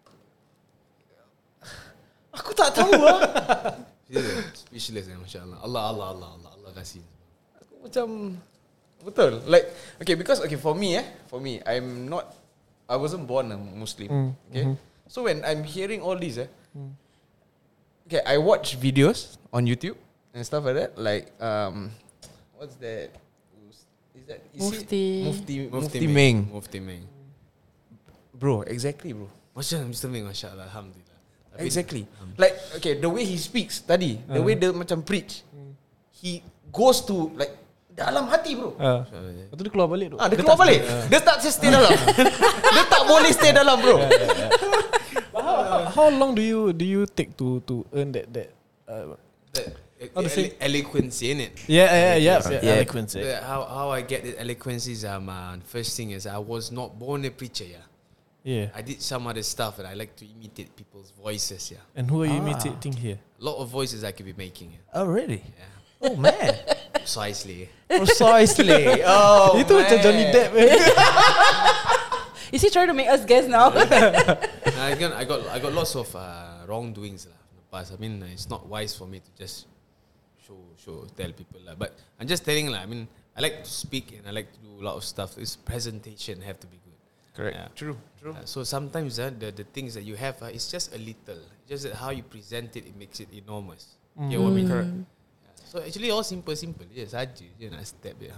aku tak tahu lah. Speechless kan, masya-Allah. Allah Allah Allah Allah Allah kasih. Aku macam betul. Like okay because okay for me eh, for me I'm not I wasn't born a Muslim. Mm, Okay. So when I'm hearing all these eh, okay, I watch videos on YouTube and stuff like that. Like um, what's that? Is that is Mufti. it Mufti Mufti Mufti Meng. Mufti Meng. Bro, exactly bro. Masya Allah, Mister Meng, masya-Allah, alhamdulillah. Tapi- Exactly. Like okay, the way he speaks tadi, the way dia macam preach, he goes to like dalam hati bro. Ah. Masya-Allah, ya. Lepas tu dia keluar balik tu. Ah, dia keluar balik. Dia tak stay dalam. Dia tak boleh stay dalam bro. How, how long do you do you take to to earn that that uh, That- How to say? ele- Eloquence in it. yeah yeah yeah, yeah, Yeah. eloquence, Uh, yeah. How how I get the eloquence is um uh, first thing is I was not born a preacher, yeah. Yeah. I did some other stuff and I like to imitate people's voices, yeah. And who are you imitating here? A lot of voices I could be making, yeah. Oh really? Yeah. Oh man. Precisely. Precisely. Oh. Itu macam Johnny Depp. eh. Is he trying to make us guess now? I got I got I got lots of uh, wrongdoings lah in the past. I mean, uh, it's not wise for me to just show show tell people lah. But I'm just telling lah. I mean, I like to speak and I like to do a lot of stuff. This presentation have to be good. Correct. Yeah. True. True. Uh, so sometimes uh, the the things that you have, uh, it's just a little. Just that how you present it, it makes it enormous. You get what I mean? Correct. So actually all simple simple je saja je nak step dia.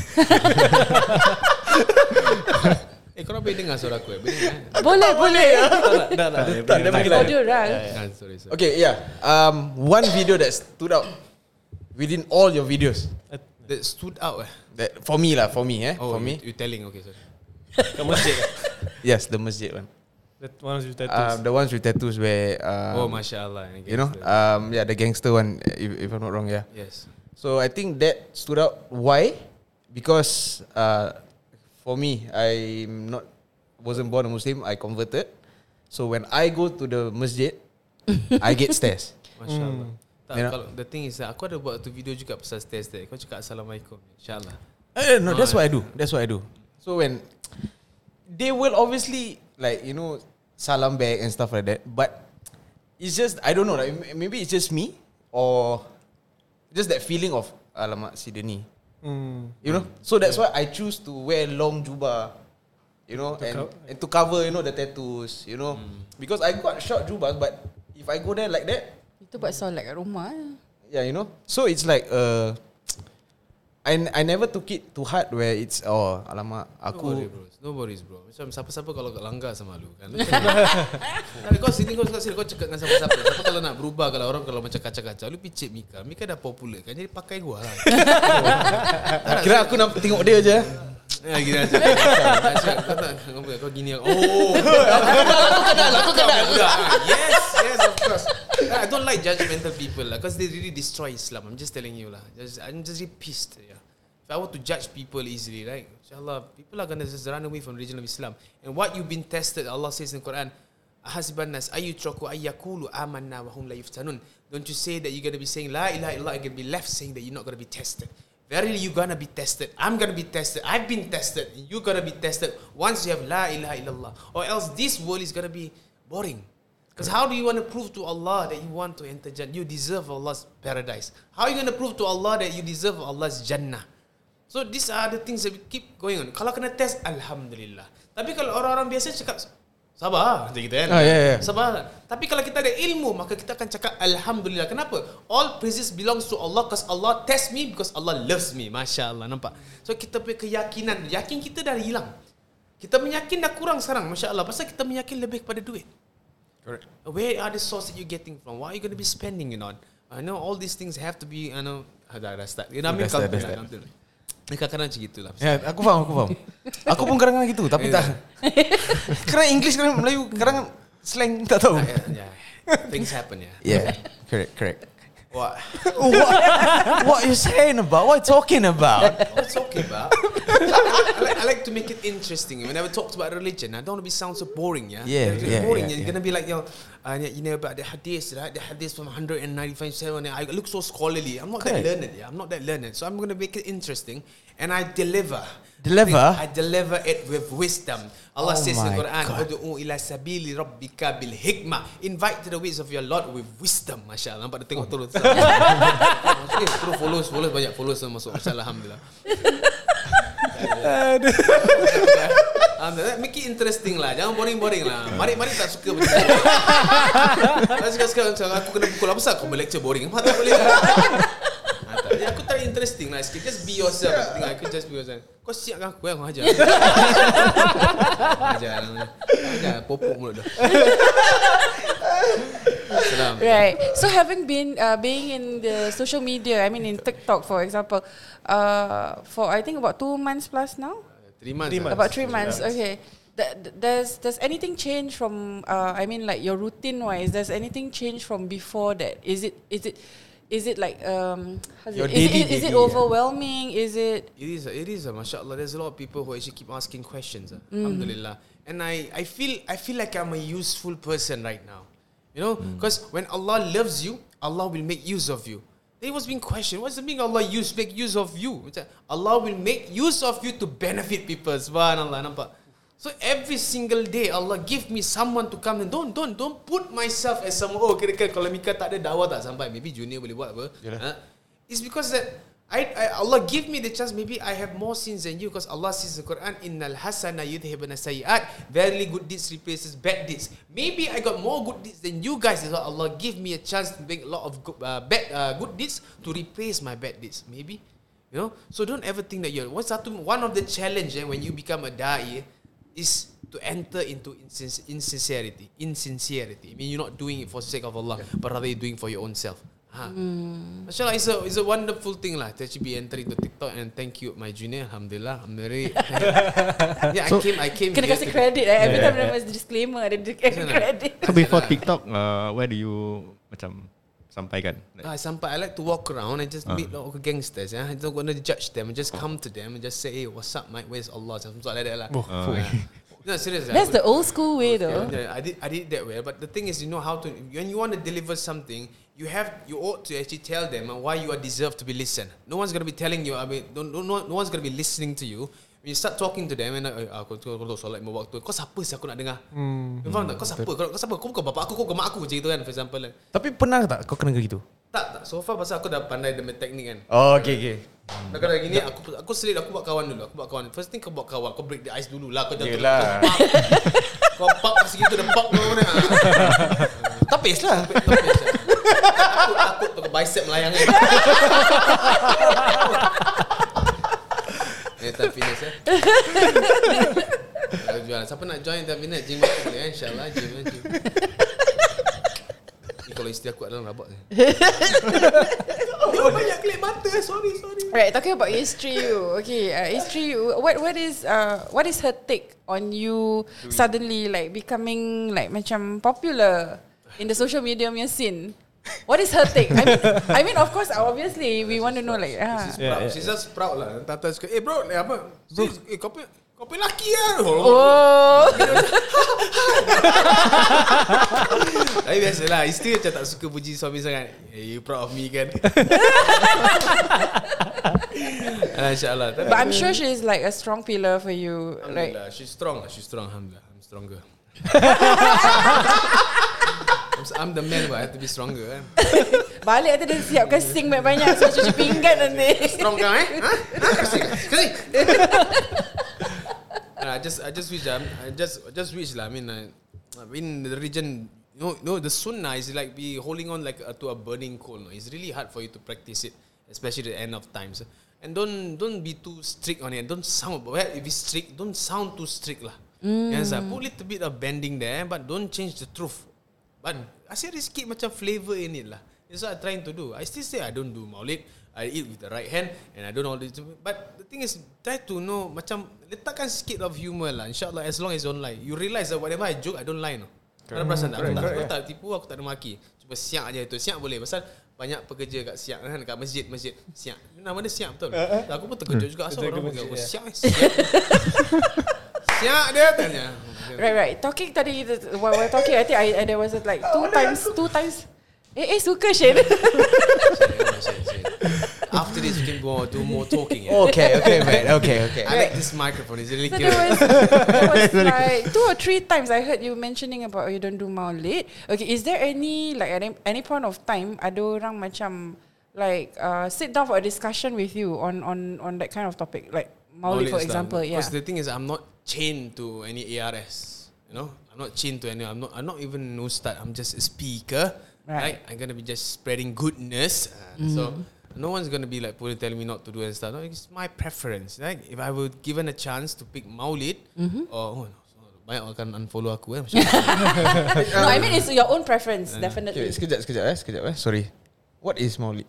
Eh, korang boleh dengar suara aku eh? Boleh dengar? boleh, boleh. Dah dah. Tak, dia bagi lah. Audio orang. Ah, sorry, sorry. Okay, yeah. Um, one video that stood out within all your videos. That stood out eh? That for me lah, for me eh, Oh, for me. you, you telling, okay, sorry. Kat masjid. Yes, the masjid one. That ones with tattoos. Um, the ones with tattoos where um, Oh, Masya Allah. you know, um, yeah, the gangster one. If, if I'm not wrong, yeah. Yes. So I think that stood out. Why? Because uh, for me, I'm not wasn't born a Muslim. I converted. So when I go to the masjid, I get stares. Masya Allah. Tak, You know? kalau the thing is, aku ada buat tu video juga pasal stairs there. Kau cakap Assalamualaikum. InsyaAllah. Eh, no, that's No, what I do. That's what I do. So when they will obviously like you know salam back and stuff like that, but it's just I don't know. Like maybe it's just me or just that feeling of alamak si dia ni. Mm. You know. So that's why I choose to wear long jubah. You know, and, co- and to cover you know the tattoos. You know, because I got short jubahs, but if I go there like that, Itu buat solat kat rumah. yeah, you know. So it's like uh, I I never took it too hard where it's oh alamak No aku worries bro, no worries bro. Macam siapa-siapa kalau langgar sama lu kan. Tapi kau sini kau kat sini kau cakap dengan siapa-siapa. Siapa kalau nak berubah, kalau orang kalau macam kacau-kacau, lu picit Mika. Mika dah popular kan, jadi pakai gua lah. kira aku nak tengok dia je. Ya gini aja. Kau tak kau gini. Oh. Aku kenal, aku kenal. Yes, yes of course. I don't like judgmental people lah, because they really destroy Islam. I'm just telling you lah. Just, I'm just really pissed. Yeah. If I were to judge people easily, right? Inshallah, people are gonna just run away from the religion of Islam. And what you've been tested, Allah says in the Quran, "Ahasiban nas ayyutraku ayyakulu amanna wa hum la yuftanun." Don't you say that you're gonna be saying la ilaha illallah and gonna be left saying that you're not gonna be tested. Verily, you're gonna be tested. I'm gonna be tested. I've been tested. You're gonna be tested once you have la ilaha illallah, or else this world is gonna be boring. Because how do you want to prove to Allah that you want to enter Jannah? You deserve Allah's paradise. How are you going to prove to Allah that you deserve Allah's Jannah? So these are the things that we keep going on. Kalau kena test, Alhamdulillah. Tapi kalau orang-orang biasa cakap, sabar, macam gitu kan? Oh, yeah, yeah. Sabar. Tapi kalau kita ada ilmu, maka kita akan cakap Alhamdulillah. Kenapa? All praises belongs to Allah because Allah test me because Allah loves me. Masya Allah, nampak? So kita punya keyakinan, yakin kita dah hilang. Kita meyakin dah kurang sekarang, Masya Allah. Pasal kita meyakin lebih kepada duit. Correct. Where are the source that you're getting from? What are you going to be spending it on? I know all these things have to be, I know, dah, dah start. You know, Dah start, dah start. Kadang-kadang macam gitulah. Ya, aku faham, aku faham. Aku pun kadang-kadang gitu, tapi tak. Kerana English, kadang Melayu, kadang slang tak tahu. Yeah, yeah. Things happen, yeah. Yeah, correct, correct. What? what? What you saying about? What you talking about? What you talking about? I, like, I like to make it interesting. Whenever I talk about religion, I don't want to be sound so boring. Yeah, Yeah, It's yeah, boring. yeah, You're yeah. gonna be like, you know, uh, you know about the hadith, right? The hadith from one ninety-five seven. I look so scholarly. I'm not Correct. that learned. Yeah, I'm not that learned. So I'm gonna make it interesting, and I deliver. Deliver? I deliver it with wisdom. Allah Oh says in the my Quran, God. "Ud'u ila sabili rabbika bil hikmah." Invite to the ways of your Lord with wisdom. Masya Allah. Nampak dia tengok terus. Okay, terus follow, follow banyak follow sama masuk. Masya Allah, alhamdulillah. Alhamdulillah. Make it interesting lah. Jangan boring-boring lah. Mari-mari tak suka macam tu. Tak suka sekarang aku kena pukul apa pasal kau lecture boring. Apa tak boleh. Ha, tak. Jadi aku try interesting lah sikit. Just be yourself. Aku tengok aku just be yourself. Kau siap kan aku yang ajar. Ajar. Ajar popok mulut dah. Salam. Right. So having been uh, being in the social media, I mean in TikTok for example, uh, for I think about two months plus now. Three months. Three lah. months. About three months. Okay. Th- does does anything change from? Uh, I mean, like your routine wise. Does anything change from before that? Is it is it is it like um? How's Your it, is, daily- it, is it daily, overwhelming? Is it? It is, it is, mashallah. There's a lot of people who actually keep asking questions. Uh, Alhamdulillah. And I, I feel, I feel like I'm a useful person right now. You know, because when Allah loves you, Allah will make use of you. There was being questioned, what's the meaning Allah use make use of you? Macam, Allah will make use of you to benefit people. Subhanallah, nampak? So every single day Allah give me someone to come and don't don't don't put myself as someone. Oh, kira-kira kalau Mika tak ada dakwah tak sampai, maybe Junior boleh buat apa? Ha? It's because that I, I Allah give me the chance. Maybe I have more sins than you, because Allah says in the Quran, "Innal hasana yudhibuna sayiat." Verily, good deeds replaces bad deeds. Maybe I got more good deeds than you guys. That's why Allah give me a chance to make a lot of good, uh, bad uh, good deeds to replace my bad deeds. Maybe, you know. So don't ever think that you're. What's that? One of the challenge eh, when you become a da'i is to enter into insin- insincerity. Insincerity. I mean, you're not doing it for the sake of Allah, but rather you're doing it for your own self. Ha. Mm. Mashallah, it's a, it's a wonderful thing lah to actually be entering to TikTok, and thank you my junior. Alhamdulillah, I'm very yeah. I So- came, I came. Kena here kasih to- credit eh. Every Yeah. time there was disclaimer, ada di- credit. So before TikTok, uh, where do you macam sampaikan? Like, I sampai, I like to walk around and just Ah. meet local gangsters. Yeah, I don't want to judge them. I just come to them and just say, "Hey, what's up, mate? Where's Allah?" Something like that lah. uh, No, seriously. That's the old school way though. Yeah, I did I did it that way. But the thing is, you know how to, when you want to deliver something, you have you ought to actually tell them why you are deserved to be listened. No one's gonna be telling you. I mean, don't, don't, no, no one's gonna be listening to you. When you start talking to them and uh, aku tu aku solat lima waktu. Kau siapa sih aku nak dengar? Hmm. Kau faham tak? Kau siapa? Kau, kau siapa? Kau bukan bapak aku, kau bukan mak aku, macam itu kan, for example. Kan. Tapi pernah tak kau kena gitu? Tak, tak. So far pasal aku dah pandai dengan teknik kan. Oh, okay, okay. Dah kena gini, aku aku selit, aku buat kawan dulu. Aku buat kawan. First thing kau buat kawan, kau break the ice dulu lah. Kau jangan Yelah. kau pop segitu dah pop kau mana. Tapis lah. Takut takut tu bicep melayang kan. Jual. Siapa nak join Davinat gym aku boleh eh? InsyaAllah gym eh, gym. Ni kalau isteri aku adalah rabak ni. Dia banyak klip mata. Sorry, sorry. Right, talking about isteri you. Okay, uh, isteri you. What what is uh what is her take on you suddenly like becoming like macam popular in the social media punya scene? What is her take? I mean, I mean of course, obviously we want to know like ah. She's Yeah, proud. yeah. She's just proud lah. Tata cakap, eh bro, ni apa? Bro, eh kau punya kau punya laki lah. Oh. Tapi biasalah, isteri macam tak suka puji suami sangat. Eh, you proud of me kan? Alah, InsyaAllah. But I'm sure she's like a strong pillar for you, right? Alhamdulillah, she's strong lah. She's strong, Alhamdulillah. I'm stronger. I'm the man, but I have to be stronger kan. Balik nanti dia siapkan sink banyak-banyak so cuci pinggan nanti. Strong kau eh? Ha? Ha? Kasih, kasih. I just, I just wish, um, I just, just wish lah. I mean, uh, I mean the religion, you know, you know, the sunnah is like be holding on like uh, to a burning coal. No? It's really hard for you to practice it, especially at the end of times. And don't, don't be too strict on it. Don't sound, well, if it's strict, don't sound too strict lah. Mm. Yes, uh, put a little bit of bending there, but don't change the truth. But asyik ada sikit macam flavour in it lah. That's what I'm trying to do. I still say I don't do maulid. I eat with the right hand and I don't all this. But the thing is, try to know macam letakkan sikit of humour lah. InsyaAllah as long as you don't lie. You realise that whatever I joke, I don't lie no. Kau perasan tak? Aku tak, aku tak tipu, aku tak ada maki. Cuma siap aja itu. Siap boleh. Pasal banyak pekerja kat siap kan, kat masjid-masjid. Siap. Nama dia siap betul. Aku pun terkejut juga. Asal orang panggil aku siap eh. Siap. Siap dia tanya. Right, right. Talking tadi, while we're talking, I think I, there was like two times, two times. Eh, eh, suka Shane. After this, we can go do more talking. Yeah? Okay, okay, man. Okay, okay. I like this microphone. It's really So cute. there was, there was like two or three times I heard you mentioning about oh, you don't do maulid. Okay, is there any like at any, any point of time ada orang macam like uh, sit down for a discussion with you on on on that kind of topic like maulid, for example? Yeah. Because the thing is, I'm not chained to any A R S. You know, I'm not chained to any. I'm not. I'm not even no start. I'm just a speaker. Right. right? I'm gonna be just spreading goodness. Uh, mm. So no one's gonna be like telling me not to do and stuff. No, it's my preference. Right? If I were given a chance to pick maulid, mm-hmm. or oh, no, so banyak akan unfollow aku eh. No, I mean it's your own preference, uh, definitely. Okay, sekejap, sekejap eh, sekejap eh. Sorry. What is maulid?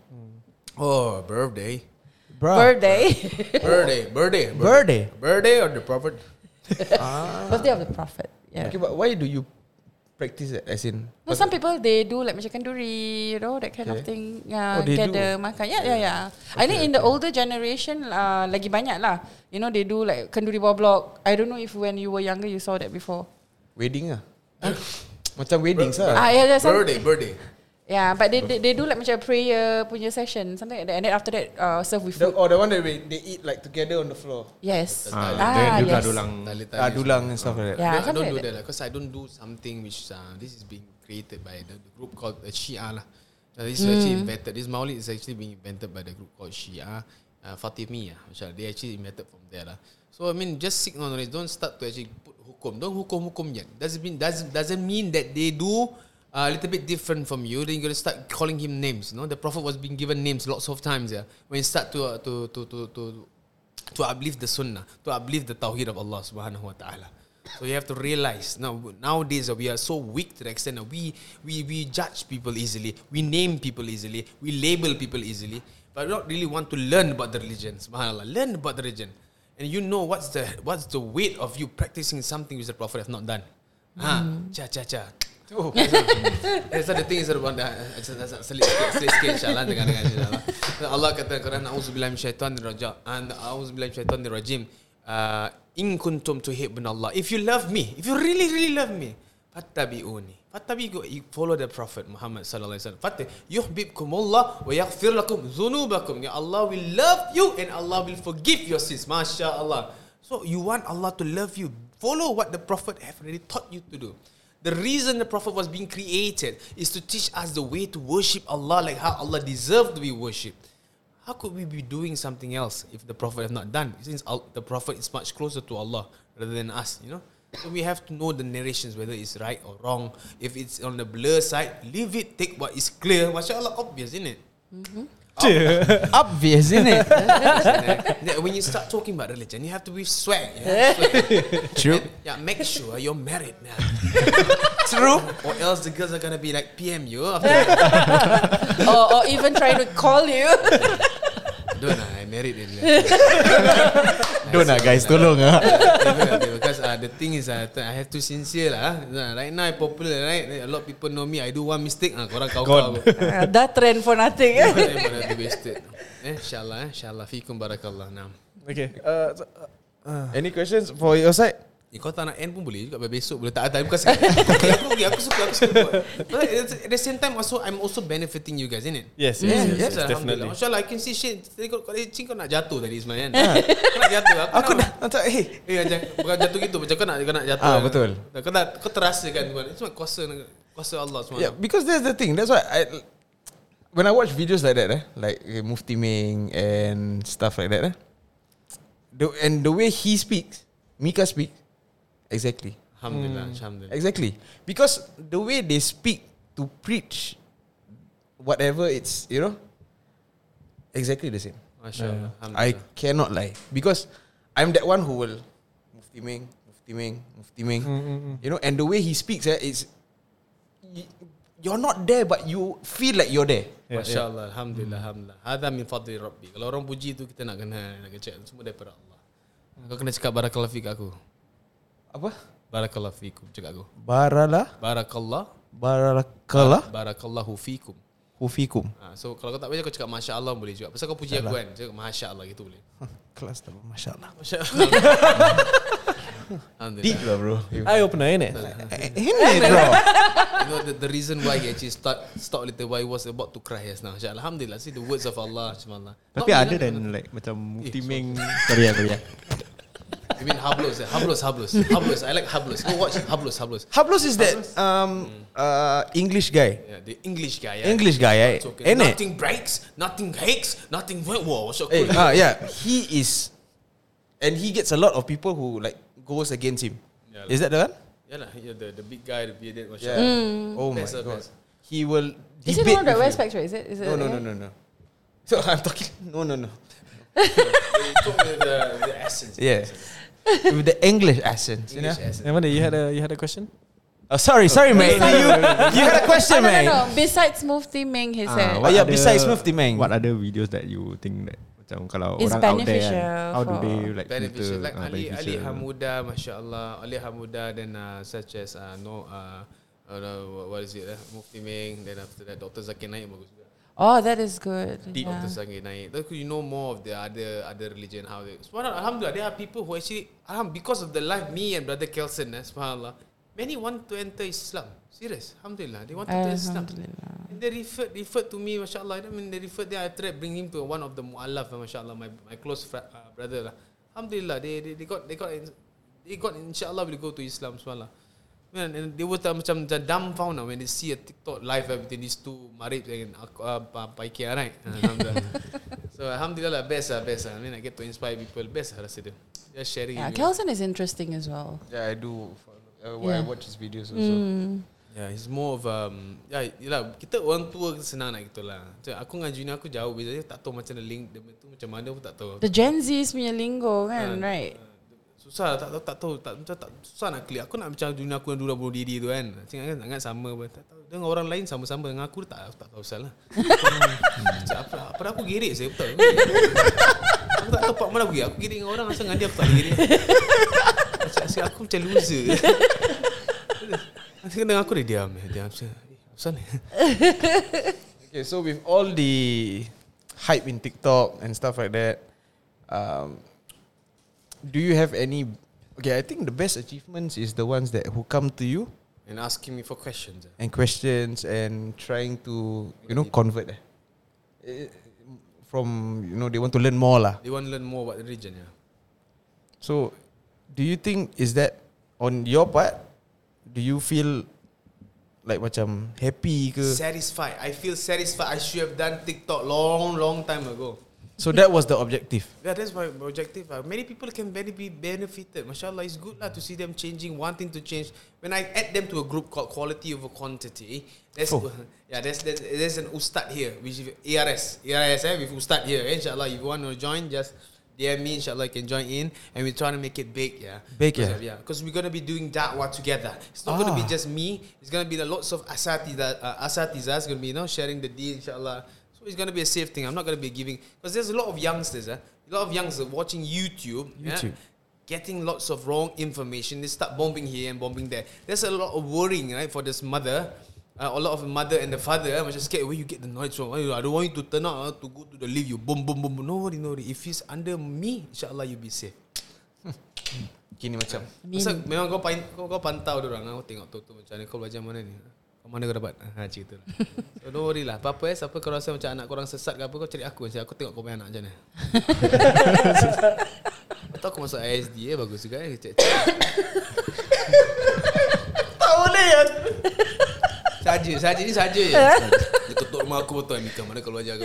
Oh, birthday. Bro. Birthday. birthday, birthday, Birthday. Birthday or the prophet? ah. Birthday of the prophet. Yeah. Okay, but why do you practice that? As in, no, some people they do like macam kenduri, you know, that kind okay. of thing. Yeah, Oh, they gather do? makan. Yeah, yeah, yeah. I think in the older generation, uh, lagi banyak lah. You know, they do like kenduri bawah blok. I don't know if when you were younger you saw that before. wedding ah. Macam wedding sah. Ah, yeah, yeah, some, Birthday, birthday. yeah, but they, they they do like macam prayer punya session, something like that. And then after that, uh, serve with The, food. oh, the one that they, they eat like together on the floor. Yes. Ah, Ah, then yes. dulang. Ah, dulang and stuff like that. Yeah, I don't something do like that that. lah, because I don't do something which uh, this is being created by the, the group called the Shia lah. So this is actually invented. This Maulid is actually being invented by the group called Shia, uh, Fatimiyah. They actually invented from there lah. So I mean, just signal on it. Don't start to actually put hukum. Don't hukum hukum yet. Doesn't mean doesn't doesn't mean that they do uh, a little bit different from you. Then you're gonna start calling him names. You know, the Prophet was being given names lots of times. Yeah, when you start to uh, to to to to to uplift the Sunnah, to uplift the Tawheed of Allah Subhanahu Wa Taala. So you have to realize now nowadays uh, we are so weak to the extent that we we we judge people easily, we name people easily, we label people easily, but we don't really want to learn about the religion. Subhanallah, learn about the religion, and you know what's the what's the weight of you practicing something which the Prophet have not done. Ha, cha cha cha. Oh, so the thing is about that. Selit sikit, selit sikit insyaAllah dengan dengan insyaAllah. Allah kata Quran, A'udzubillahi minasyaitanir rajim. And A'udzubillahi minasyaitanir rajim. Uh, in kuntum tuhibbuna Allah. If you love me, if you really really love me, fattabi'uni. Fattabi'u, follow the Prophet Muhammad sallallahu alaihi wasallam. Fatta yuhibbukumullah wa yaghfir lakum dhunubakum. Ya Allah will love you and Allah will forgive your sins. Masya-Allah. So you want Allah to love you, follow what the Prophet have already taught you to do. The reason the Prophet was being created is to teach us the way to worship Allah like how Allah deserved to be worshipped. How could we be doing something else if the Prophet have not done? Since the Prophet is much closer to Allah rather than us, you know. So we have to know the narrations, whether it's right or wrong. If it's on the blur side, leave it. Take what is clear. MashaAllah, obvious, isn't it? Obvious, isn't it? Yeah, when you start talking about religion, you have to be swag. Yeah, swag. True. And, yeah, make sure you're married now. True. Or else the girls are gonna be like P M you after that. or, or even try to call you. Don't lah, I married in. Don't lah, guys, tolong ah. Because uh, the thing is, uh, I have to sincere lah. Uh, right now, I popular, right? A lot of people know me. I do one mistake, ah, korang kau-kau. Uh, dah trend for nothing. Pada tu wasted. Eh, insyaAllah, eh, insyaAllah. Fikum barakallah. Nah. Okay. Uh, so, uh, Any questions for your side? Eh, kau tak nak end pun boleh juga. Besok boleh tak ada. Bukan sekarang. Okay, aku okay, aku suka, aku suka buat. But at the same time, also I'm also benefiting you guys, isn't it? yes, Yeah, yes, yes, yes, definitely. Alhamdulillah. I can see shit. Tadi kau kau cing kau nak jatuh tadi Ismail kan? Kau nak jatuh. Aku, Aku nak, dah macam eh. Eh, jangan bukan jatuh gitu. Macam kau nak kau nak jatuh. Ah, kan? betul. Kau tak kau terasa kan tuan. Itu cuma kuasa kuasa Allah semua. Yeah, because that's the thing. That's why I when I watch videos like that, eh, like uh, Mufti Ming and stuff like that, eh, the and the way he speaks, Mika speaks, exactly, Alhamdulillah, alhamdulillah. exactly. Because the way they speak to preach, whatever it's, you know, exactly the same. Masya-Allah. I cannot lie because I'm that one who will Mufti Ming, Mufti Ming, Mufti Ming. You know, and the way he speaks, eh, it's y- you're not there, but you feel like you're there. Yeah, Masya-Allah, alhamdulillah, alhamdulillah. Hadza min fadli Rabbi. Kalau orang puji tu kita nak kena nak kecek semua daripada Allah. Kau kena cakap barakallahu fik aku. Apa? Barakallahu fikum cakap aku. Barala, Barakallah, barakallah, barakallahu fikum. hufikum. Ha, so kalau kau tak boleh kau cakap masya-Allah boleh juga. Pasal kau puji aku kan. Cakap masya-Allah gitu boleh. Kelas tak, masya Allah. Masya-Allah. Deep Alhamdulillah. lah bro. Eye opener, innit? Ini bro. You know the, the reason why he actually start stop little why he was about to cry just now. Alhamdulillah, see the words of Allah subhanallah. Tapi ada dan like macam Mufti Ming. Sorry ya, sorry ya. You mean Hablos? Eh? Hablos, Hablos, Hablos. I like Hablos. Go watch Hablos, Hablos. Hablos is that um uh English guy. Yeah, the English guy. Yeah. English guy, eh? So, okay. Ain't it? Nothing breaks, nothing breaks, nothing. Whoa, so Eh, cool. ah yeah, he is, and he gets a lot of people who like goes against him. Yeah, Is that the one? Yeah, lah. Yeah, the the big guy, the bearded. Yeah. Yeah. Oh my Best, uh, god. best. He will. Is it debate one of the with West you. Specs, right? Is it? Is it No, no, no, no, no. So I'm talking. No, no, no. They talk with the, the essence. Yeah. With the English accent. You know? English essence. Emma, you had a you had a question? Oh, sorry, sorry, mate. You, you had a question, Oh, no, no, mate. no. Besides Mufti Ming, he said. what- yeah, besides Mufti Ming. What other videos that you think that macam kalau It's orang out there beneficial kan, how do for- they like Beneficial, filter, like ah, Ali Ali beneficial. Hamuda, masya Allah, Ali Hamuda, then uh, such as uh, no, uh, uh, what is it? Uh, Mufti Ming, then after that, Doctor Zakir Naik bagus juga. Oh, that is good. Deep Yeah. Doctor Zakir Naik. Then you know more of the other other religion how they. Subhanallah, alhamdulillah, there are people who actually, alham, because of the life me and brother Kelson, eh, subhanallah, many want to enter Islam. Serious, alhamdulillah, they want to enter Islam. Alhamdulillah. And they referred referred to me, mashallah. I mean, they referred there. After that, bring him to one of the mu'allaf, mashallah, my my close fr- uh, brother lah. Alhamdulillah, they, they they got they got they got inshallah will go to Islam, subhanallah. Man, and they were uh, macam dumbfounded when they see a TikTok live uh, between these two Marib and uh, Paikia, right? Alhamdulillah. So alhamdulillah, best lah, best lah. I mean, I get to inspire people, best lah rasa dia. Just sharing. Yeah, with me. Kelson is interesting as well. Yeah, I do. Uh, Yeah. I watch his videos also. Mm. Yeah, he's more of um, yeah, yalah, kita orang tua senang nak gitulah. Macam aku dengan junior aku jauh beza dia, tak tahu macam the link dia tu macam mana pun tak tahu. The Gen Z's punya lingo kan, Ah, right? Susah tak tahu tak tahu tak macam tak susah nak clear. Aku nak macam junior aku yang dulu bunuh diri tu kan. Cakap kan sangat sama pun tak tahu. Dengan orang lain sama-sama dengan aku tak tak tahu pasal lah. Macam apa apa aku girik saya betul. Aku tak tahu part mana aku girik. Aku girik dengan orang asal dengan dia aku tak girik. Macam asyik aku macam loser. Nanti dengan aku dia diam dia diam macam eh, asal ni. Okay, so with all the hype in TikTok and stuff like that, um, do you have any? Okay, I think the best achievements is the ones that who come to you And asking me for questions. and questions and trying to you know convert. Eh. Eh, From you know they want to learn more lah. They want to learn more about the region, yeah. So, do you think is that on your part? Do you feel like macam happy ke? Satisfied. I feel satisfied. I should have done TikTok long, long time ago. So that was the objective. Yeah, that's my objective. Uh. Many people can very be benefited. Mashallah, it's good lah to see them changing, wanting to change. When I add them to a group called Quality Over Quantity, there's Oh. yeah, there's, there's there's an ustad here, which is A R S, A R S, eh, with ustad here. Eh? Inshallah, if you want to join, just D M me. Inshallah, you can join in, and we're trying to make it big. Yeah, Big, Because, yeah. yeah, because we're gonna be doing da'wah together. It's not gonna be Ah. just me. It's gonna be the lots of asatiza, uh, asatizas gonna be, you know, sharing the deal. Inshallah. So it's going to be a safe thing. I'm not going to be giving... Because there's a lot of youngsters, eh? a lot of youngsters watching YouTube. YouTube. Yeah, getting lots of wrong information. They start bombing here and bombing there. There's a lot of worrying, right, for this mother. Uh, a lot of mother and the father. I'm just scared where you get the knowledge from. I don't want you to turn out uh, to go to the lift. You boom, boom, boom. No worry, no worry. If he's under me, insyaAllah you'll be safe. Kini macam. Pasal memang kau, pain, kau, kau pantau diorang. Kau tengok tu, tu macam mana. Kau belajar mana ni? Kau mana kau dapat? Ha, cerita lah. So don't worry lah. Apa-apa eh. Siapa kau rasa macam anak korang sesat ke apa, kau cari aku. Aku tengok kau punya anak macam mana. Atau aku masuk I S D eh. Bagus juga eh. Tak boleh ya. Saja. Saja ni saja je. Dia ketuk rumah aku betul. Mika mana kau belajar aku.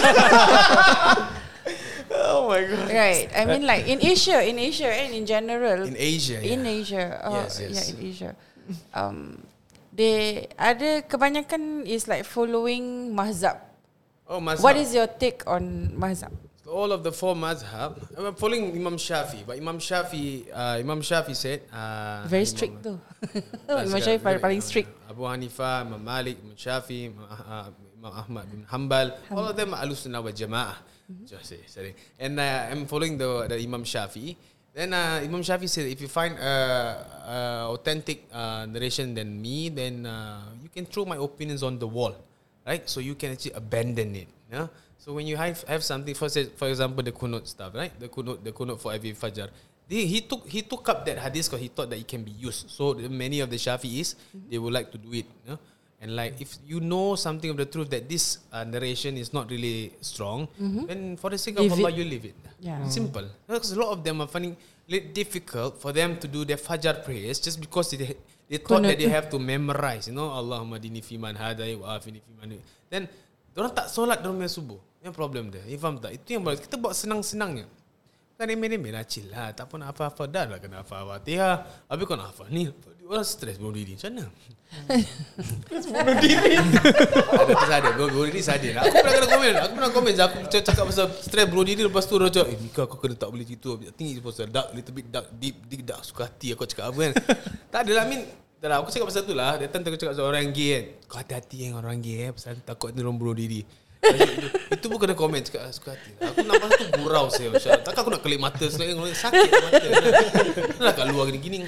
Oh my god. Right. I mean like in Asia, in Asia and in general. In Asia. In yeah. Asia. Uh, Yes, yes. Yeah, in Asia. Um, they ada kebanyakan is like following mazhab. Oh, mazhab. What is your take on mazhab? All of the four mazhab. I'm following Imam Shafi. But Imam Shafi, uh, Imam Shafi said... Uh, Very Imam- strict tu. Tak Imam cakap, Syafi'i paling, very- paling strict. Abu Hanifah, Imam Malik, Imam Shafi, Imam, uh, Imam Ahmad bin Hanbal. All of them are Ahlus Sunnah wal Jamaah. Just say, sorry. And uh, I'm following the, the Imam Shafi. Then uh, Imam Shafi said, if you find a uh, uh, authentic uh, narration than me, then uh, you can throw my opinions on the wall, right? So you can actually abandon it. Yeah. So when you have, have something, for for example, the kunut stuff, right? The kunut, the kunut for every fajr. They, he took he took up that hadith because he thought that it can be used. So the, many of the Shafi'is, they would like to do it. You know? And like if you know something of the truth that this uh, narration is not really strong, then for the sake of Leave Allah, it. you leave it. Yeah. Simple. Because a lot of them are finding it difficult for them to do their fajr prayers just because they they thought Kunut that they tu. have to memorize. You know, Allahumma dini fiman hadai wa afini fiman. Then orang tak solat dalam subuh. Yang problem dia. You faham tak? Itu yang kita buat senang-senangnya. Kan remeh-remeh lah, chill lah. Tak pun apa-apa dah lah kena hafal Fatihah. Habis kau nak hafal ni. Orang stres bunuh diri. Macam mana? Bunuh diri. Ada tu sadar. Bunuh diri sadar. Aku pernah kena komen. Aku pernah komen. Aku cakap pasal stres bunuh diri. Lepas tu orang cakap, eh Mika aku kena tak boleh gitu. I think it's pasal dark, little bit dark, deep, deep dark. Suka hati aku cakap apa kan. Tak adalah, I mean. Tak lah, aku cakap pasal tu lah. Datang aku cakap pasal orang gay kan. Kau hati-hati yang orang gay eh. Pasal takut dia orang bunuh diri. Itu pun kena komen cakap suka hati. Aku nampak tu gurau saya macam. Takkan aku nak kelip mata sekali sakit mata. Nak kat luar gini-gini.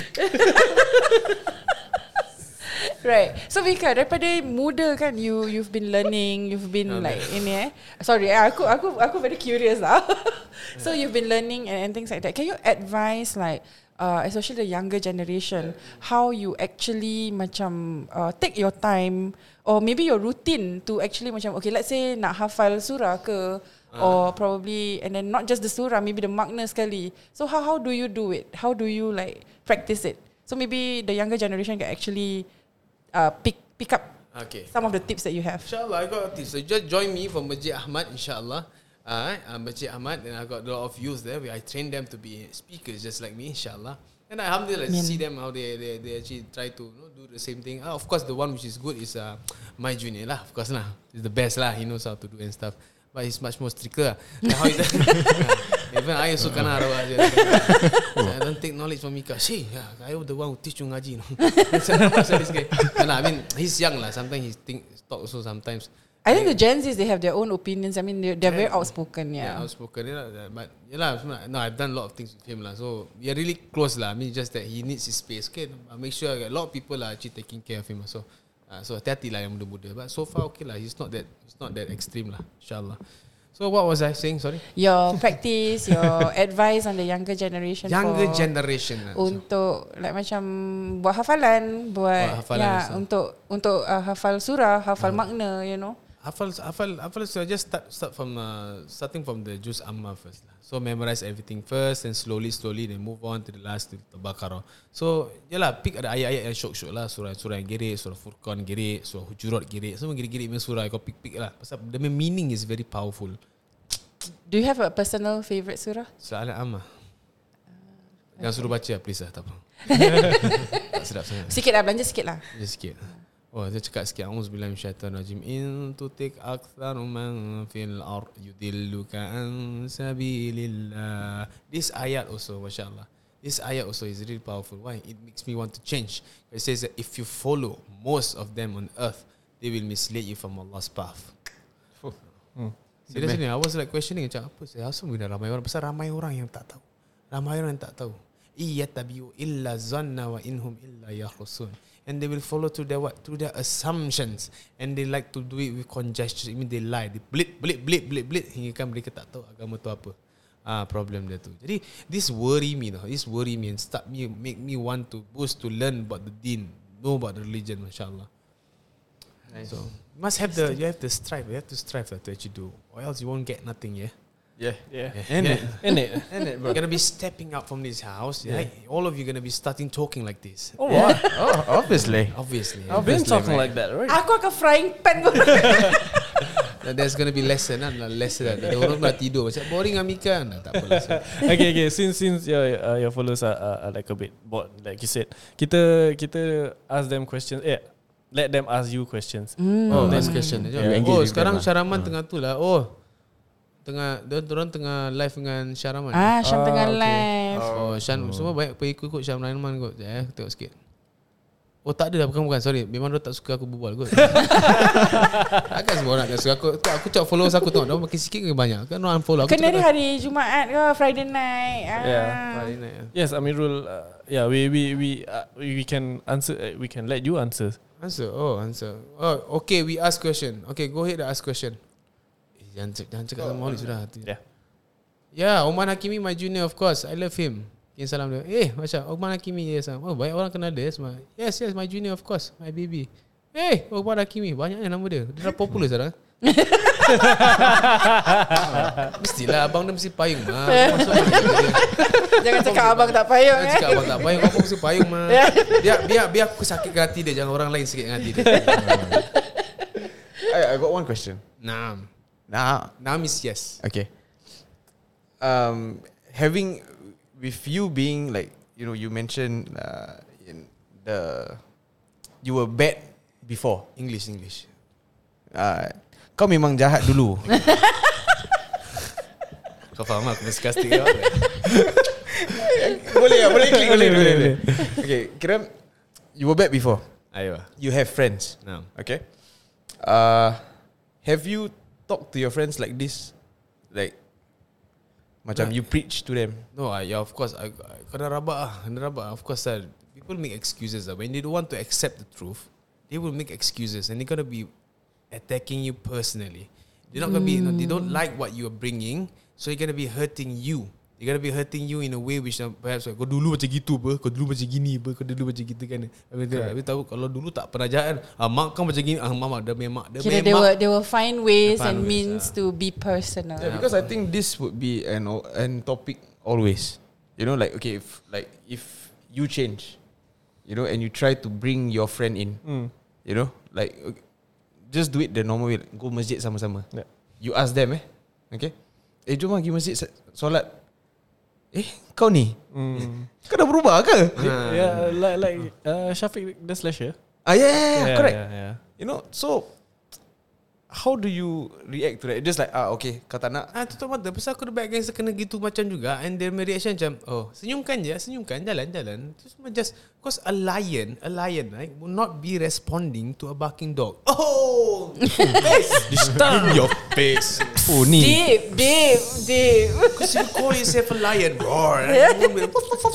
Right. So Vika, daripada muda kan you you've been learning, you've been Okay. like ini eh. Sorry, aku aku aku very curious lah. So you've been learning and, and things like that. Can you advise like uh, especially the younger generation how you actually macam uh, take your time or maybe your routine to actually macam okay, let's say nak hafal surah ke or probably and then not just the surah, maybe the makna sekali. So how how do you do it? How do you like practice it? So maybe the younger generation can actually uh, pick pick up Okay. some of the tips that you have. InsyaAllah I got a tip. So just join me for Masjid Ahmad insyaAllah. Uh, uh, Masjid Ahmad, and I got a lot of youth there where I train them to be speakers just like me insyaAllah. And I alhamdulillah Amen. see them how they, they, they actually try to you know, do the same thing. Uh, of course the one which is good is uh, my junior lah. Of course lah. He's the best lah. He knows how to do and stuff. But he's much more stricter lah. Like how he does. Even I also kena rawat je. I don't take knowledge from Mika. She, yeah, I was the one who teach you ngaji. No? This guy. No, I mean, he's young lah. Sometimes he think talk also sometimes. I think the Gen Zs, they have their own opinions. I mean, they're, they're very outspoken. Yeah, Yeah. outspoken. Yeah, but yeah, no, I've done a lot of things with him lah. So we are really close lah. I mean, just that he needs his space. Okay, I make sure a lot of people are actually taking care of him. So, uh, so hati-hati lah yang muda-muda. But so far okay lah. He's not that, he's not that extreme lah. Inshallah. So what was I saying? Sorry. Your practice, your advice on the younger generation. Younger for, generation. lah. So, Untuk like macam buat hafalan, buat Buat hafalan ya also. untuk untuk uh, hafal surah, hafal makna, you know. Hafal, hafal, hafal. So just start, start from uh, starting from the Juz Amma first lah. So memorize everything first, and slowly, slowly, then move on to the last, to the Baqarah. So yalah, pick ada ayat-ayat yang syok-syok lah. Surah surah yang gerik, surah Furqan gerik, surah Hujurat gerik. Semua gerik-gerik punya surah kau pick-pick lah. Pasal the meaning is very powerful. Do you have a personal favorite surah? Soalan Amma. Jangan suruh baca lah, please lah. Tak apa. Tak sedap sangat. Sikit lah, belanja sikit lah. Just sikit. Oh, dia cakap sikit. A'udzubillahi minasyaitanir rajim. In tutik aktsaru man fil ard yudilluka an sabilillah. This ayat also, masya-Allah. This ayat also is really powerful. Why? It makes me want to change. It says that if you follow most of them on earth, they will mislead you from Allah's path. Hmm. Seriously, I was like questioning macam apa sih? Asal guna ramai orang? Pasal ramai orang yang tak tahu. Ramai orang yang tak tahu. Iyattabi'u illa zanna wa inhum illa yakhrusun. And they will follow through their what? Through their assumptions. And they like to do it with conjecture. I mean they lie. They blip, blip, blip, blip, blip. Hingga kan mereka tak tahu agama tu apa. Ah, problem dia tu. Jadi this worry me tau. This worry me and start me make me want to boost to learn about the deen, know about the religion, mashallah. Nice. So you must have the you have to strive. You have to strive to actually do, or else you won't get nothing. Yeah. Yeah. Yeah. And Yeah. it. And it. And it, bro. You're gonna be stepping out from this house. Yeah. All of you gonna be starting talking like this. Oh, what? Oh, obviously. Obviously. I've been Obviously, talking man. like that, right? Aku akan frying pan. There's gonna be lesson lah, lesson lah. Ada orang nak tidur macam boring Amika. Nah, tak apa lesson. Okay, okay. Since since your uh, your followers are, are, are like a bit bored, like you said, kita kita ask them questions. Eh, let them ask you questions. Oh, next question. You engage Oh, with sekarang them lah. Syaraman tengah tu lah. Oh, tengah dia orang tengah live dengan Syaraman. Ah, Syam Ah, tengah okay. live. Oh, Syan semua banyak pengikut Syam Rahman kot. Eh, tengok sikit. Oh, tak ada, bukan bukan. Sorry, memang dia tak suka aku berbual kot. Takkan semua orang tak suka aku. Tu aku cakap followers aku tengok, dia makin sikit ke banyak. Kan orang unfollow aku. Kena cakap dia hari Jumaat ke Friday night. Ah. Yeah. Friday night. Yes, Amirul. Uh, yeah, we we we uh, we can answer. Uh, we can let you answer. Answer. Oh, answer. Oh, okay, we ask question. Okay, go ahead and ask question. Eh, Jangan, cak- jangan cakap sama Maulid sudah. Yeah. Yeah, Oman Hakimi my junior of course. I love him. Kirim salam dia. Eh, macam Oman Hakimi yes. Oh, banyak orang kenal dia semua. Yes, yes, my junior of course. My baby. Eh, Oman Hakimi. Banyaknya nama dia. Dia dah popular sekarang. Mestilah abang dia mesti payung mah. Masuk dia. Jangan cakap abang tak payung Jangan eh. cakap abang tak payung. Abang mesti payung mah. Biar, biar, biar aku sakitkan hati dia. Jangan orang lain sakitkan hati dia. I, I got one question. Nah. Nah. Nam is yes. Okay. Um, having with you being like, you know, you mentioned uh, in the you were bad before. English, English. Uh, kau memang jahat dulu. Kau faham aku disgusting kau. boleh ya, boleh klik, boleh, boleh, boleh. Okay, kira you were bad before. Ayo. You have friends. Nah. Okay. Uh, have you talked to your friends like this? Like, macam you preach to them. No, I, yeah, of course. I, I kena rabak ah, kena rabak. Of course, uh, people make excuses. Uh. When they don't want to accept the truth, they will make excuses, and they're gonna be attacking you personally. They're not gonna be. No, they don't like what you are bringing, so you're gonna be hurting you. They're gonna be hurting you in a way which uh, perhaps like, kau dulu macam gitu ber, kau dulu macam gini ber, kau dulu macam gitu kan. Tapi okay. tahu kalau dulu tak pernah jahat, ah, mak kau macam gini, ah, mama dah memang, dah Kira memang. they will they will find ways Find and ways, means ah. to be personal. Yeah, because I think this would be an an topic always. You know, like okay, if like if you change, you know, and you try to bring your friend in, Mm. you know, like okay, just do it the normal way. Go masjid sama-sama. Yeah. You ask them, eh, okay, eh jom pergi masjid solat. Eh, kau ni, Mm. kau dah berubah ke? Yeah, like like uh, Shafiq the Slasher. Ah, yeah, yeah, yeah, correct. Yeah, yeah. You know, so how do you react to that? Just like ah, okay, kau tak nak. Ah, tutup mata. Pasal aku ada back gangster kena gitu macam juga. And their reaction macam, oh, senyumkan je, senyumkan, jalan, jalan. Terus just, because a lion, a lion, right, will not be responding to a barking dog. Oh! Face! In your face. Oh ni. Deep, deep, deep. Because you call yourself a lion, roar. Right? You won't be like,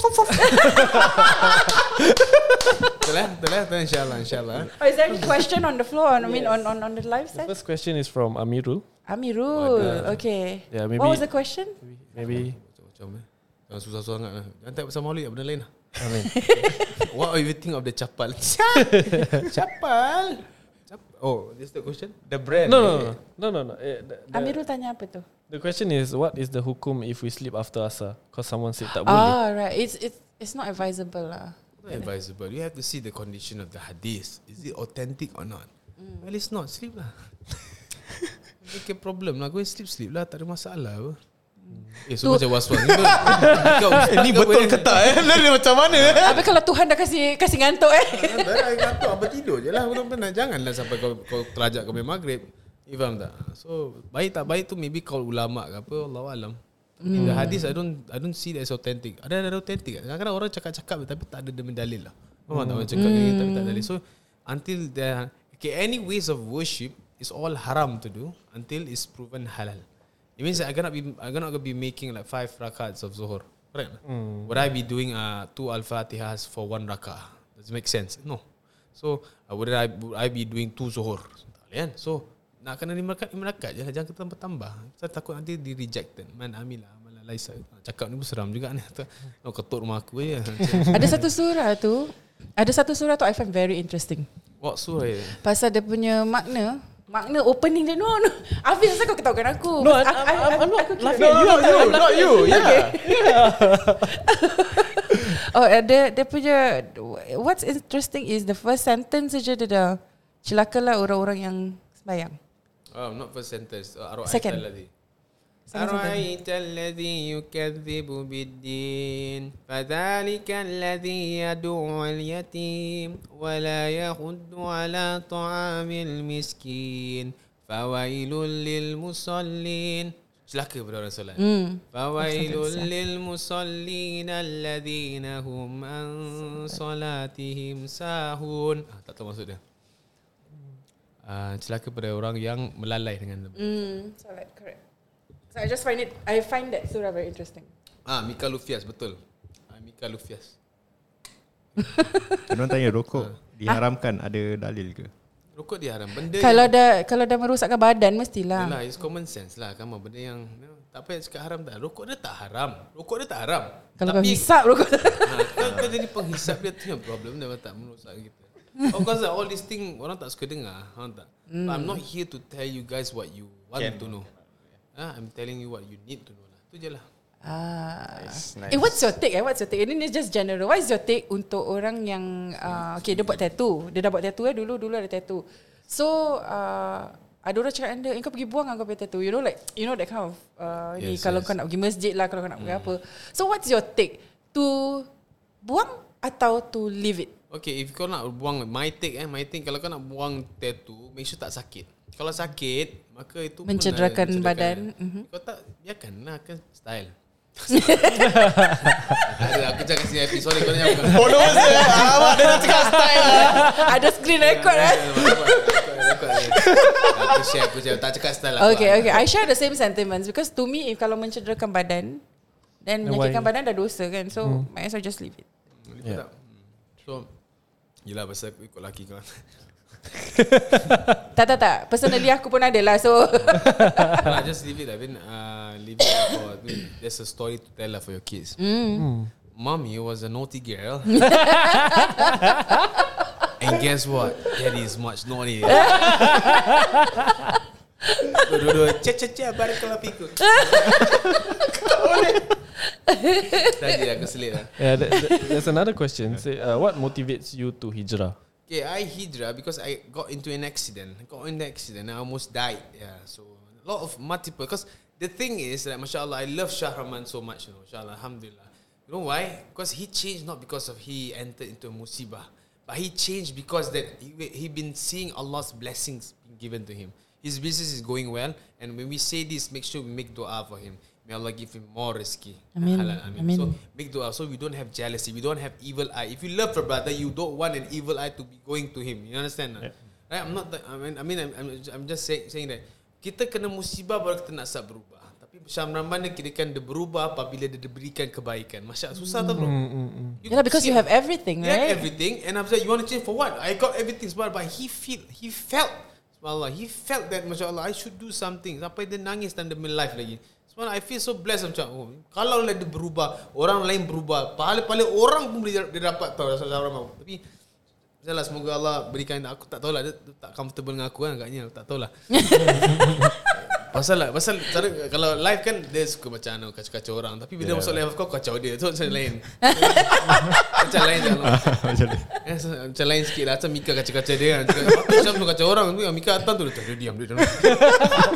betul lah, betul lah, betul lah, insyaAllah, insyaAllah. Oh, is there any question on the floor? I mean, on on on the live The set? first question is from Amirul. Amirul. Okay. Yeah, maybe- What was the question? Maybe. Macam-macam eh. Jangan susah sangat lah. Jangan tak pasal maulid, benda lain lah. I mean, What are you think of the chapal? Chapal? Chap- Oh, this the question? The brand. no, no, no, no, no, no. Eh, the, the, Amirul tanya apa tu? the question is, what is the hukum if we sleep after asar? Because someone said tak boleh. Ah, right. It's it's it's not advisable lah. Not advisable. You have to see the condition of the hadith. Is it authentic or not? Well, it's not. Sleep lah. make a problem lah. Go and sleep-sleep lah. Tak ada masalah apa. Eh, so Tu- macam was-was. Kau, Ini betul ke tak eh? Dia macam mana eh? Habis kalau Tuhan dah kasih kasih ngantuk eh. Tak ada, ngantuk apa tidur je lah. Benar-benar janganlah sampai kau kau terajak kau punya maghrib. You faham tak? So baik tak baik tu maybe kau ulama ke apa, Allahu alam. In the hadis I don't I don't see that as authentic. Ada ada authentic. Kadang-kadang orang cakap-cakap tapi tak ada demi dalil lah. Faham tak? Orang cakap ni tapi tak ada dalil. So until there, okay, any ways of worship is all haram to do until it's proven halal. It means that I cannot be I cannot be making like five rakats of zuhur. Correct? Mm. Would I be doing uh, two al-fatihahs for one rakah? Does it make sense? No. So uh, would I would I be doing two zuhur? Tak boleh kan? So nak kena lima rakat, lima rakat je. Jangan tambah-tambah. Saya takut nanti di rejected. Man amilah amalan laisa. Cakap ni pun seram juga ni. Oh, ketuk rumah aku je. Ada satu surah tu, ada satu surah tu I find very interesting. What surah ya? Pasal dia punya makna, makna opening dia. No, no. Hafiz, asal kau ketahukan aku? No, I, I, I, I, I'm not aku kira. laughing at you. You, not you. Yeah. Oh, uh, dia, dia punya, what's interesting is the first sentence saja dia dah, celakalah orang-orang yang sembahyang. Oh, not first sentence. Uh, Second. Second. Second sentence. أرأيت الذي يكذب بالدين فذلك الذي يدعو اليتيم ولا يحض على طعام المسكين فويل للمصلين. Celaka pada orang solat. Hmm. فويل للمصلين الذين هم عن صلاتهم ساهون. Ah, tak tahu maksud dia. Uh, celaka pada orang yang melalai dengan Hmm, solat, correct. So I just find it, I find that surah very interesting. Ah, Mika Lufias, betul. Ah, Mika Lufias. Orang tanya rokok diharamkan ada dalil ke? Rokok dia haram. Benda Kalau yang, dah kalau dah merosakkan badan mestilah. yalah, it's common sense lah. Kamu benda yang you know, tak payah cakap haram tak. Rokok dia tak haram. Rokok dia tak haram. Kalau kau Tapi hisap rokok. ha, kau, kau jadi penghisap dia tu yang problem dia tak merosak kita. Of course all these thing orang tak suka dengar, faham tak? Mm. But I'm not here to tell you guys what you want Can. to know. Ah, I'm telling you what you need to know lah. Tu je lah. Ah. Nice, Eh, what's your take? Eh, what's your take? Ini ni just general. What is your take untuk orang yang uh, okay, dia buat tattoo. Dia dah buat tattoo eh dulu dulu ada tattoo. So uh, ada orang cakap anda, eh, kau pergi buang lah kau punya tattoo. You know like you know that kind of uh, yes, ni kalau yes. kau nak pergi masjid lah, kalau kau nak pergi apa. So what's your take? To buang atau to leave it? Okay, if kau nak buang, my take eh, my take kalau kau nak buang tattoo, make sure tak sakit. Kalau sakit, maka itu pun Mencederakan ada, badan. mencederakan. Mhm. Kau tak, biarkan lah, kan style. Ada, aku cakap kasi happy. Sorry, kau jangan bukan. Followers dia. Alamak, dia dah cakap style lah. Ada screen record eh. Aku share, aku share. Tak cakap style aku. Okay, okay. I share the same sentiments because to me, if kalau mencederakan badan, then Then menyakitkan why? badan dah dosa kan. So, hmm. might as well just leave it. Yeah. So, yelah pasal aku ikut laki kau. Tak, tak, tak. Personally aku pun ada lah. So, Nah, just leave it. I mean, uh, leave it for. I mean, there's a story to tell lah for your kids. mm. Mommy was a naughty girl. And guess what? Daddy is much naughty. Dua-dua, cek-cek-cek, barakallahu fikum. Tadi aku selit lah. Yeah, that, that, there's another question. Say, uh, what motivates you to hijrah? Okay, I hijrah because I got into an accident. I got in the accident. I almost died. Yeah, so a lot of multiple. Because the thing is that, mashallah, I love Shah Rahman so much. You know, mashallah, alhamdulillah. You know why? Because he changed not because of he entered into a musibah, but he changed because that he he been seeing Allah's blessings being given to him. His business is going well, and when we say this, make sure we make dua for him. May Allah give him more rizki. Amin. Halal, amin. Amin. So make dua so we don't have jealousy, we don't have evil eye. If you love your brother, you don't want an evil eye to be going to him. You understand? Yeah. Right? I'm not. The, I mean, I mean, I'm, I'm, I'm just saying, saying that kita kena musibah baru kita nak start berubah. Tapi Syah Rahman dia kira kan dia berubah apabila dia diberikan kebaikan. Masya susah tau bro. You yeah, because see- you have everything, you have right? everything, and I'm saying you want to change for what? I got everything, but he feel, he felt, subhanallah, he felt that masya Allah I should do something. Sampai dia nangis dan demi life lagi. Subhanallah, I feel so blessed macam oh, kalau lah dia berubah, orang lain berubah, pahala-pahala orang pun boleh dia dapat tahu Syah Rahman. Tapi Insya-Allah semoga Allah berikan. Aku tak tahulah dia, dia tak comfortable dengan aku kan agaknya, tak tahulah. Pasal lah, pasal cara, kalau live kan dia suka macam anu kacau-kacau orang, tapi bila yeah. masuk live kau kacau dia, tu macam lain. Macam lain je. Macam ni. Eh, macam lain sikit lah. Macam Mika kacau-kacau dia kan. Aku macam tu kacau orang tu, Mika datang tu dia diam dia.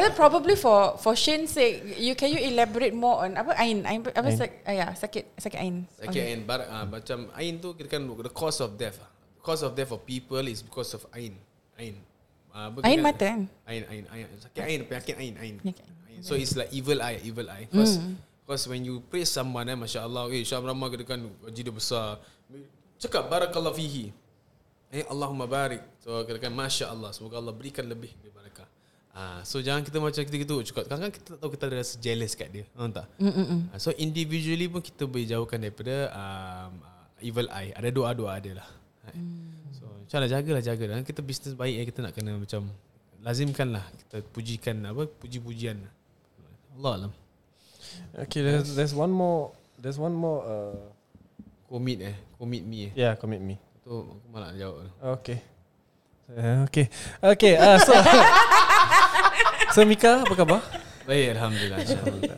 then probably for for Shane's sake, you can you elaborate more on apa ain ain apa Ain. sak, ah, ya, sakit sakit ain. Okay, and bar, uh, macam ain tu kira kan the cause of death. The cause of death for people is because of ain. Ain. Uh, Ain mata kan? Ain, ain, ain. Sakit ain, penyakit ain, ain. Penyakit ain. So it's like evil eye, evil eye. Because mm. Because when you praise someone, eh, Masya Allah, eh, Syah Ramah kira kan gaji dia besar. Cakap barakallah fihi. Eh, Allahumma barik. So kira kan Masya Allah, semoga Allah berikan lebih dari barakah. Ah, so jangan kita macam gitu-gitu cakap. Kadang-kadang kita tak tahu kita ada rasa jealous kat dia. Faham tak? Ah, so individually pun kita boleh jauhkan daripada um, uh, evil eye. Ada doa-doa dia lah. Mm. So insyaAllah jagalah, jagalah. Kita bisnes baik eh, kita nak kena macam lazimkanlah kita pujikan apa puji-pujian. Allah alam. Okay, there's there's one more there's one more uh, Commit eh, commit me eh. yeah, commit me. Tu aku malah nak jawab. Okay. Uh, okay. Okay, uh, so So Mika, apa khabar? Baik, alhamdulillah. Alhamdulillah.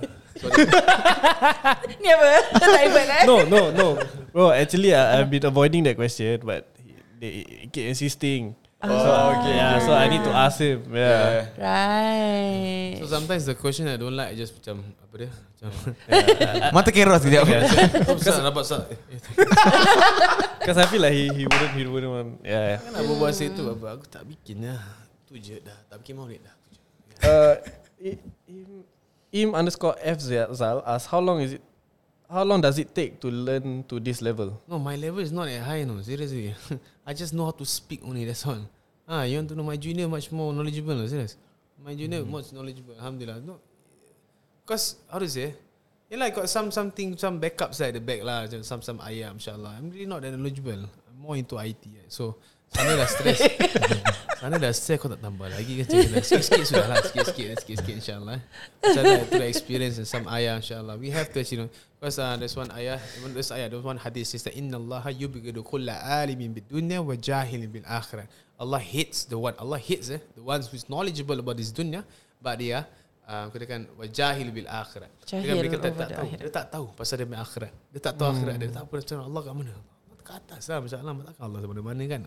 Ni apa? Tak hebat eh? No, no, no. Bro, actually I, I've been avoiding that question, but he- they keep insisting. Oh, So, okay, yeah, so I need to ask him. Yeah. Right. So sometimes the question I don't like just macam apa dia? Macam Mata keros kejap. oh, Ustaz dapat Ustaz. Eh, Because I feel like he he wouldn't he wouldn't want. Yeah. yeah. kan nak berbual situ apa? Aku tak bikin lah. Tu je dah. Tak bikin maulid dah. Tu je. Uh, I- im, im underscore F Zal asks how long is it? How long does it take to learn to this level? No, my level is not that high no. Seriously. I just know how to speak only. That's all. Ah, you want to know my junior much more knowledgeable. No? Serious. My junior mm. much knowledgeable. Alhamdulillah. No, because how to say? Yeah, like got some something some backups at the back lah. Macam Some some ayah. Inshallah. I'm really not that knowledgeable. I'm more into I T. Right? So sana dah stress. Sana dah stress kau tak tambah lagi ke macam sikit-sikit sudah lah. Sikit-sikit, sikit-sikit insyaAllah. InsyaAllah to experience and some ayah insyaAllah. We have to you know. Because uh, there's one ayah, there's ayah, there's one hadith says that Inna Allah yubghidu kulla alimin bid dunya wa jahilin bil akhirah. Allah hates the one, Allah hates eh, the ones who's knowledgeable about this dunya, but dia uh, katakan wa jahil bil akhirah. Jahil Dia tak, over tak the tahu, akhirat. dia tak tahu pasal dia punya akhirat. Dia tak tahu akhirat dia, tak apa macam Allah kat mana. Allah kat atas lah masya-Allah, takkan Allah di mana-mana kan.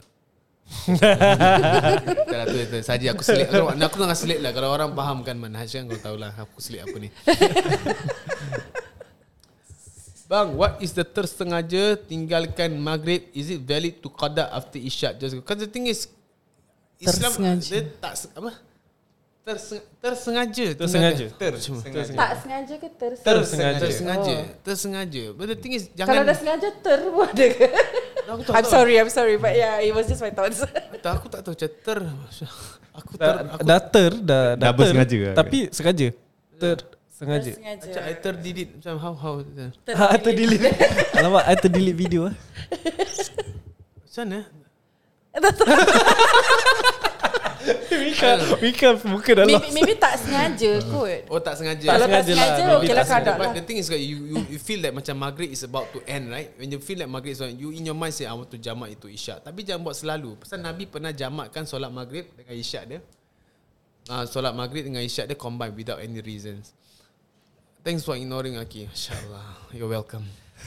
Kalau tu, tu saja aku selit. Aku, aku tengah selit lah. Kalau orang faham kan manhaj kan, kau tahulah aku selit apa ni. Bang, what is the tersengaja tinggalkan maghrib? Is it valid to qada after isyak? Just because the thing is Islam Tersengaja. dia tak se- apa? Terse, tersengaja. Tersengaja. Ter, Tak sengaja ke tersengaja? Tersengaja. tersengaja. Oh. Tersengaja. But the thing is Kalau jangan dah sengaja ter pun ada ke? Aku tak I'm tahu. sorry, I'm sorry, but yeah, it was just my thoughts. Tak, aku tak tahu macam ter. Aku ter Dah, aku dah ter, dah, dah Dah bersengaja ter, lah. tapi sengaja. Ter, sengaja. macam I terdidik macam how how Ha, terdelete. Alamak, I terdelete video ah. macam mana? Mika, Mika muka dah Maybe, lost. maybe tak sengaja kot. Oh tak sengaja. Tak Kalau tak sengaja lah, sengaja, maybe okay tak lah sengaja. kadang But lah. the thing is that you, you you feel that macam maghrib is about to end, right? When you feel like maghrib is you in your mind say I want to jamak itu isyak. Tapi jangan buat selalu. Pasal Nabi pernah jamakkan solat maghrib dengan isyak dia. Uh, solat maghrib dengan isyak dia combine without any reasons. Thanks for ignoring Aki. Masya-Allah. You're welcome.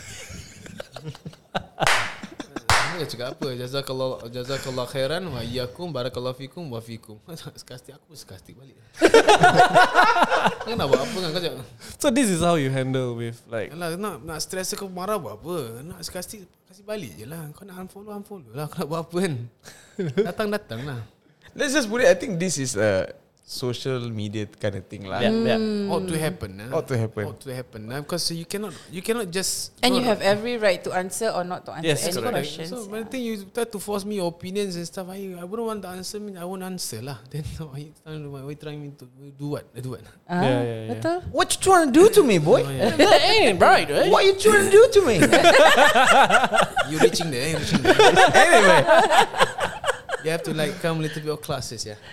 Dia cakap apa? Jazakallah jazakallah khairan wa iyyakum barakallahu fikum wa fikum. Sekastik aku sekastik balik. Kau nak buat apa kan kau cakap? So this is how you handle with like Yalah, nak nak stress kau marah buat apa? Nak sekasih kasih balik je lah. Kau nak unfollow unfollow lah. Kau nak buat apa kan? Datang-datang lah. Let's just put it. I think this is a social media kind of thing lah. yeah, yeah. Ought to happen. Lah. Ought to happen. Ought to happen. Lah. Because you cannot you cannot just And no, you have every right to answer or not to answer Yes, any correct. questions. So, but the thing you try to force me your opinions and stuff. I I wouldn't want to answer me. I won't answer lah. Then why you trying why you trying me to do what? Do what? Ah, Yeah, yeah, yeah. betul. What you trying to do to me, boy? That ain't right, right? What you trying to do to me? You reaching there? You reaching there? Anyway, You have to like come a little bit of classes, yeah.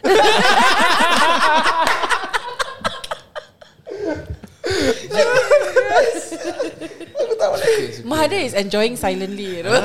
Mahathir is enjoying silently, you know.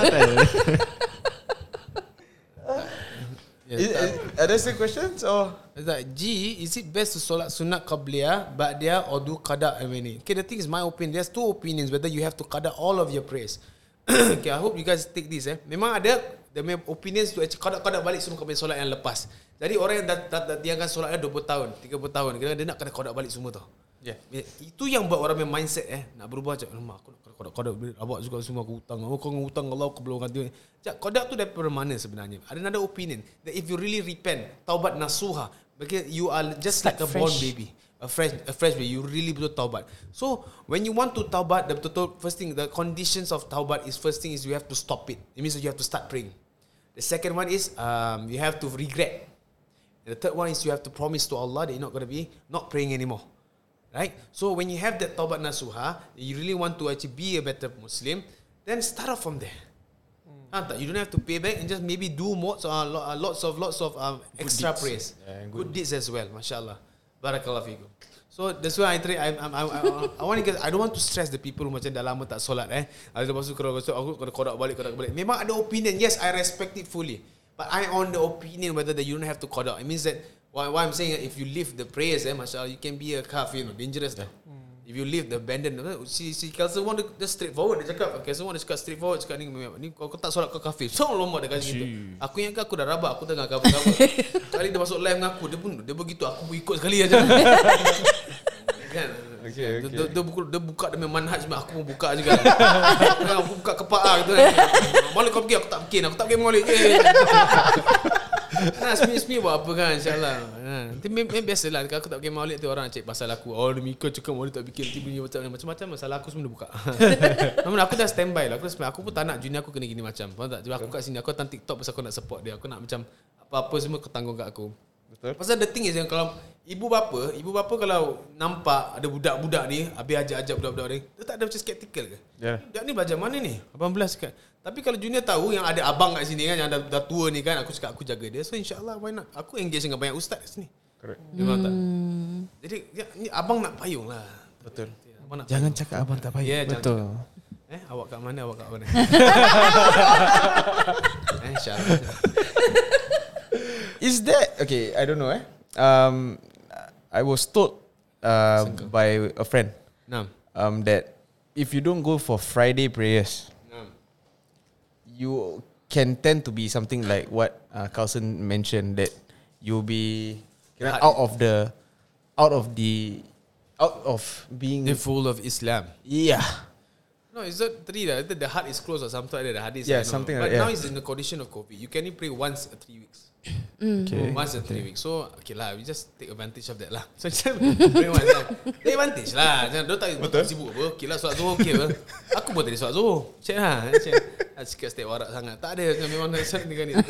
Yes, is, tak. is, are there still questions or? It's like, G, is it best to solat sunat qabliyah, ba'diyah or do qada and many? Okay, the thing is my opinion. There's two opinions whether you have to qada all of your prayers. Okay, I hope you guys take this eh. Memang ada the opinions to actually kodak-kodak balik semua kami solat yang lepas. Jadi orang yang dah, dah, dah diamkan solatnya dua puluh tahun, tiga puluh tahun, kira dia nak kena kodak balik semua tau. Yeah. Itu yang buat orang yang mindset eh nak berubah je. Alamak, aku nak kodak-kodak rabak juga semua aku hutang. Oh, kau hutang Allah aku belum kata. Cak, kodak tu daripada mana sebenarnya? Ada another opinion that if you really repent, taubat nasuha, because you are just like a born baby. A fresh, a fresh baby. You really betul taubat. So when you want to taubat, the betul first thing, the conditions of taubat is first thing is you have to stop it. It means that you have to start praying. The second one is um, you have to regret. And the third one is you have to promise to Allah that you're not going to be not praying anymore. Right? So when you have that taubat nasuha, you really want to actually be a better Muslim, then start off from there. Hmm. You don't have to pay back and just maybe do more, uh, lots of lots of um, extra deeds. praise, Yeah, good, good deeds as well. MashaAllah. Barakallahu fikum. So that's why I try. I I I, I, I want to get. I don't want to stress the people who macam dah lama tak solat eh. Ada lepas tu kalau aku kena kodak balik, kodak balik. Memang ada opinion. Yes, I respect it fully. But I on the opinion whether that you don't have to kodak. It means that why, why I'm saying if you leave the prayers, eh, mashallah, you can be a kafir, you know, dangerous. Yeah. Hmm. If you leave the abandon, si si Kelson want to straightforward dia cakap. Kelson want to cakap straightforward cakap ni, ni kau, kau tak solat kau kafir. So lama dia kata gitu. Aku ingat aku dah rabak, aku tengah cover-cover. Kali dia masuk live dengan aku, dia pun dia begitu, aku pun ikut sekali aja. Kan? Okay, okay. Dia, dia, buka, dia buka demi manhaj, aku pun buka juga. Aku buka kepak gitu. Maulid kau pergi, aku tak bikin, aku tak bikin maulid. Nah, semi-semi buat apa kan, insyaAllah. Nanti memang biasalah, kalau aku tak bikin maulid tu orang cek pasal aku. Oh, demi kau cakap maulid tak bikin, tiba-tiba macam-macam masalah aku semua dah buka. Namun aku dah standby lah. Aku, aku pun tak nak junior aku kena gini macam. Faham tak? Aku kat sini, aku datang TikTok pasal aku nak support dia. Aku nak macam apa-apa semua kau tanggung kat aku. Betul. Pasal the thing is yang kalau ibu bapa, ibu bapa kalau nampak ada budak-budak ni, habis ajak-ajak budak-budak ni, dia tak ada macam skeptical ke? Ya. Yeah. Budak ni belajar mana ni? lapan belas kan. Tapi kalau junior tahu yang ada abang kat sini kan, yang dah, dah tua ni kan, aku cakap aku jaga dia. So insyaAllah why not? Aku engage dengan banyak ustaz kat sini. Correct. Hmm. Tak? Jadi ya, ni abang nak payung lah. Betul. Nak jangan payung. Cakap abang tak payung. Yeah, betul. Eh, awak kat mana? Awak kat mana? eh, insyaAllah. Is that okay? I don't know. Eh, um, I was told uh, by a friend no. um, that if you don't go for Friday prayers, no. you can tend to be something like what uh, Carlson mentioned, that you'll be out of the, out of the, out of being the full of Islam. Yeah. No, it's not three. The, the heart is closed or something like that. The hadith. Yeah, something like that. But now it's in the condition of COVID. You can only pray once a three weeks. Mm. Okay. Once a three okay. weeks. So, okay lah. We just take advantage of that lah. So, macam pray once lah. Take advantage lah. Jangan, dia tak betul sibuk apa. Okay lah, solat zuhur okay apa. Aku pun tadi solat zuhur. Check lah. Check. Sikit step warak sangat. Tak ada. Memang nak solat dengan ni.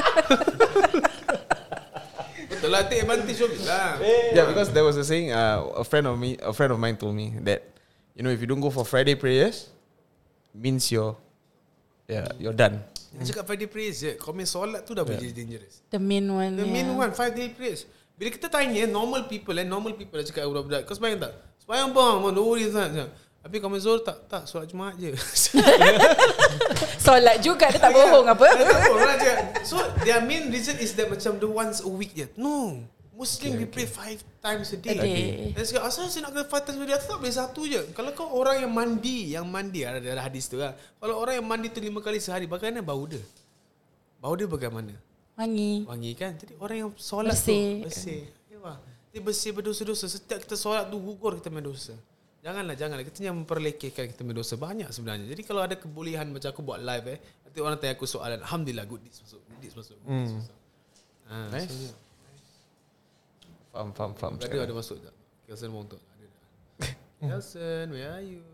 Betul lah. Take advantage of it lah. Yeah, because there was a saying, uh, a friend of me, a friend of mine told me that, you know, if you don't go for Friday prayers, means you're, yeah, you're done. Dia cakap five day prayers je. Kau main solat tu dah boleh dangerous. The main one. The yeah. main one, five day prayers. Bila kita tanya normal people, eh, normal people dah cakap budak-budak, kau sembahyang tak? Sembahyang bang, don't worry sangat. Tapi kau main Zuhur tak? Tak, solat Jumaat je. Solat juga, dia tak bohong apa? Dia tak bohong lah cakap. So their main reason is that macam the once a week je. No. Muslim okay, we pray five times a day. Okay. Dan cakap, asal saya nak kena five times a day? Tak boleh satu je. Kalau kau orang yang mandi, yang mandi, ada, ada hadis tu lah. Kalau orang yang mandi tu lima kali sehari, bagaimana bau dia? Bau dia bagaimana? Wangi. Wangi kan? Jadi orang yang solat bersih. tu, bersih. Dia bersih berdosa-dosa. Setiap kita solat tu, gugur kita berdosa. Janganlah, janganlah. Kita jangan memperlekehkan kita berdosa. Banyak sebenarnya. Jadi kalau ada kebolehan macam aku buat live eh, nanti orang tanya aku soalan, Alhamdulillah, good deeds masuk. Good deeds masuk. Good deeds masuk. Hmm. Ha, nice. So, Faham, faham, faham. Ada ada masuk tak? Kelson mau untuk ada. Kelson, where are you?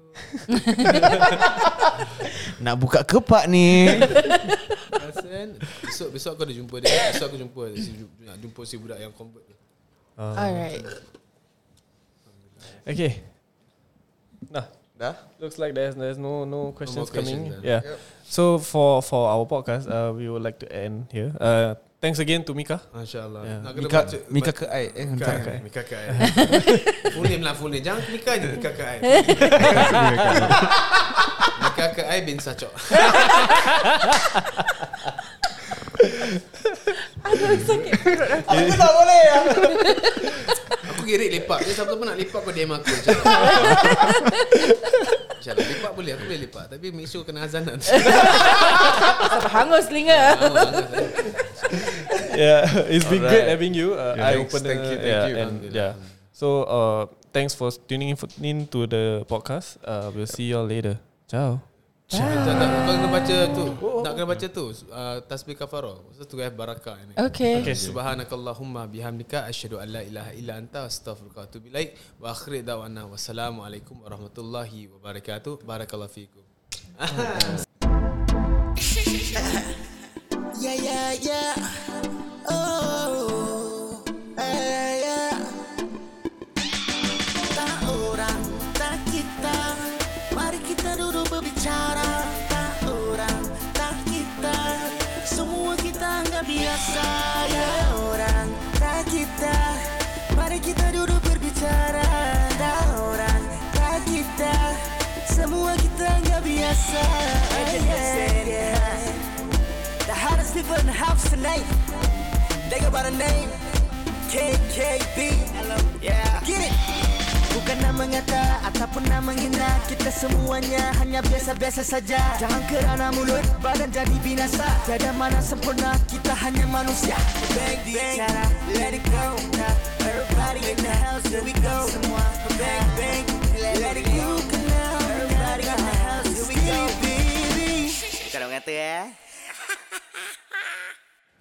Nak buka kepak ni. Kelson, besok besok aku ada jumpa dia. Besok aku jumpa nak jumpa si budak yang convert tu. Uh, Alright. Okay. Nah, dah. Looks like there's there's no no questions no coming. Questions, yeah. Yep. So for for our podcast, uh, we would like to end here. Uh, Thanks again to Mika. Masya-Allah. Yeah. Mika, Mika ke ai eh Mika ke ai. Mika ke ai. Full name lah, full name. Jangan Mika je, Mika ke ai. Mika ke ai bin Sacok. Aduh, sakit perut aku. Aku tak boleh. Aku gerik lepak. Dia siapa pun nak lepak kau D M aku. InsyaAllah lepak boleh, aku boleh lepak. Tapi make sure kena azan nanti. Sampai hangus telinga. Yeah, it's been Alright. great having you. Uh, Yeah, eye thanks, opener. thank you, thank yeah, you. And yeah. So uh, thanks for tuning in, for, in to the podcast. Uh, we'll see you all later. Ciao. Tak, tak, kau kena baca tu. Nak kena baca tu. Uh, tasbih kafarah. So to have barakah ini. Okay. Okay. Subhanakallahumma bihamdika asyhadu an la ilaha illa anta astaghfiruka wa atubu ilaik wa akhiru da'wana wassalamualaikum warahmatullahi wabarakatuh. Barakallahu fikum. Yeah, yeah, yeah. Oh, eh, yeah. Tak orang, tak kita. Mari kita duduk berbicara. Tak orang, tak kita. Semua kita anggap biasa. Ya orang, tak kita. Mari kita duduk berbicara. Tak orang, tak kita. Semua kita anggap biasa. Yeah, yeah. The hottest people in the house tonight. They go by the name K K B. Yeah, get it. Bukan nama ngata ataupun nama hina. Kita semuanya hanya biasa-biasa saja. Jangan kerana mulut badan jadi binasa. Tiada mana sempurna, kita hanya manusia. Bang, bang, let it go.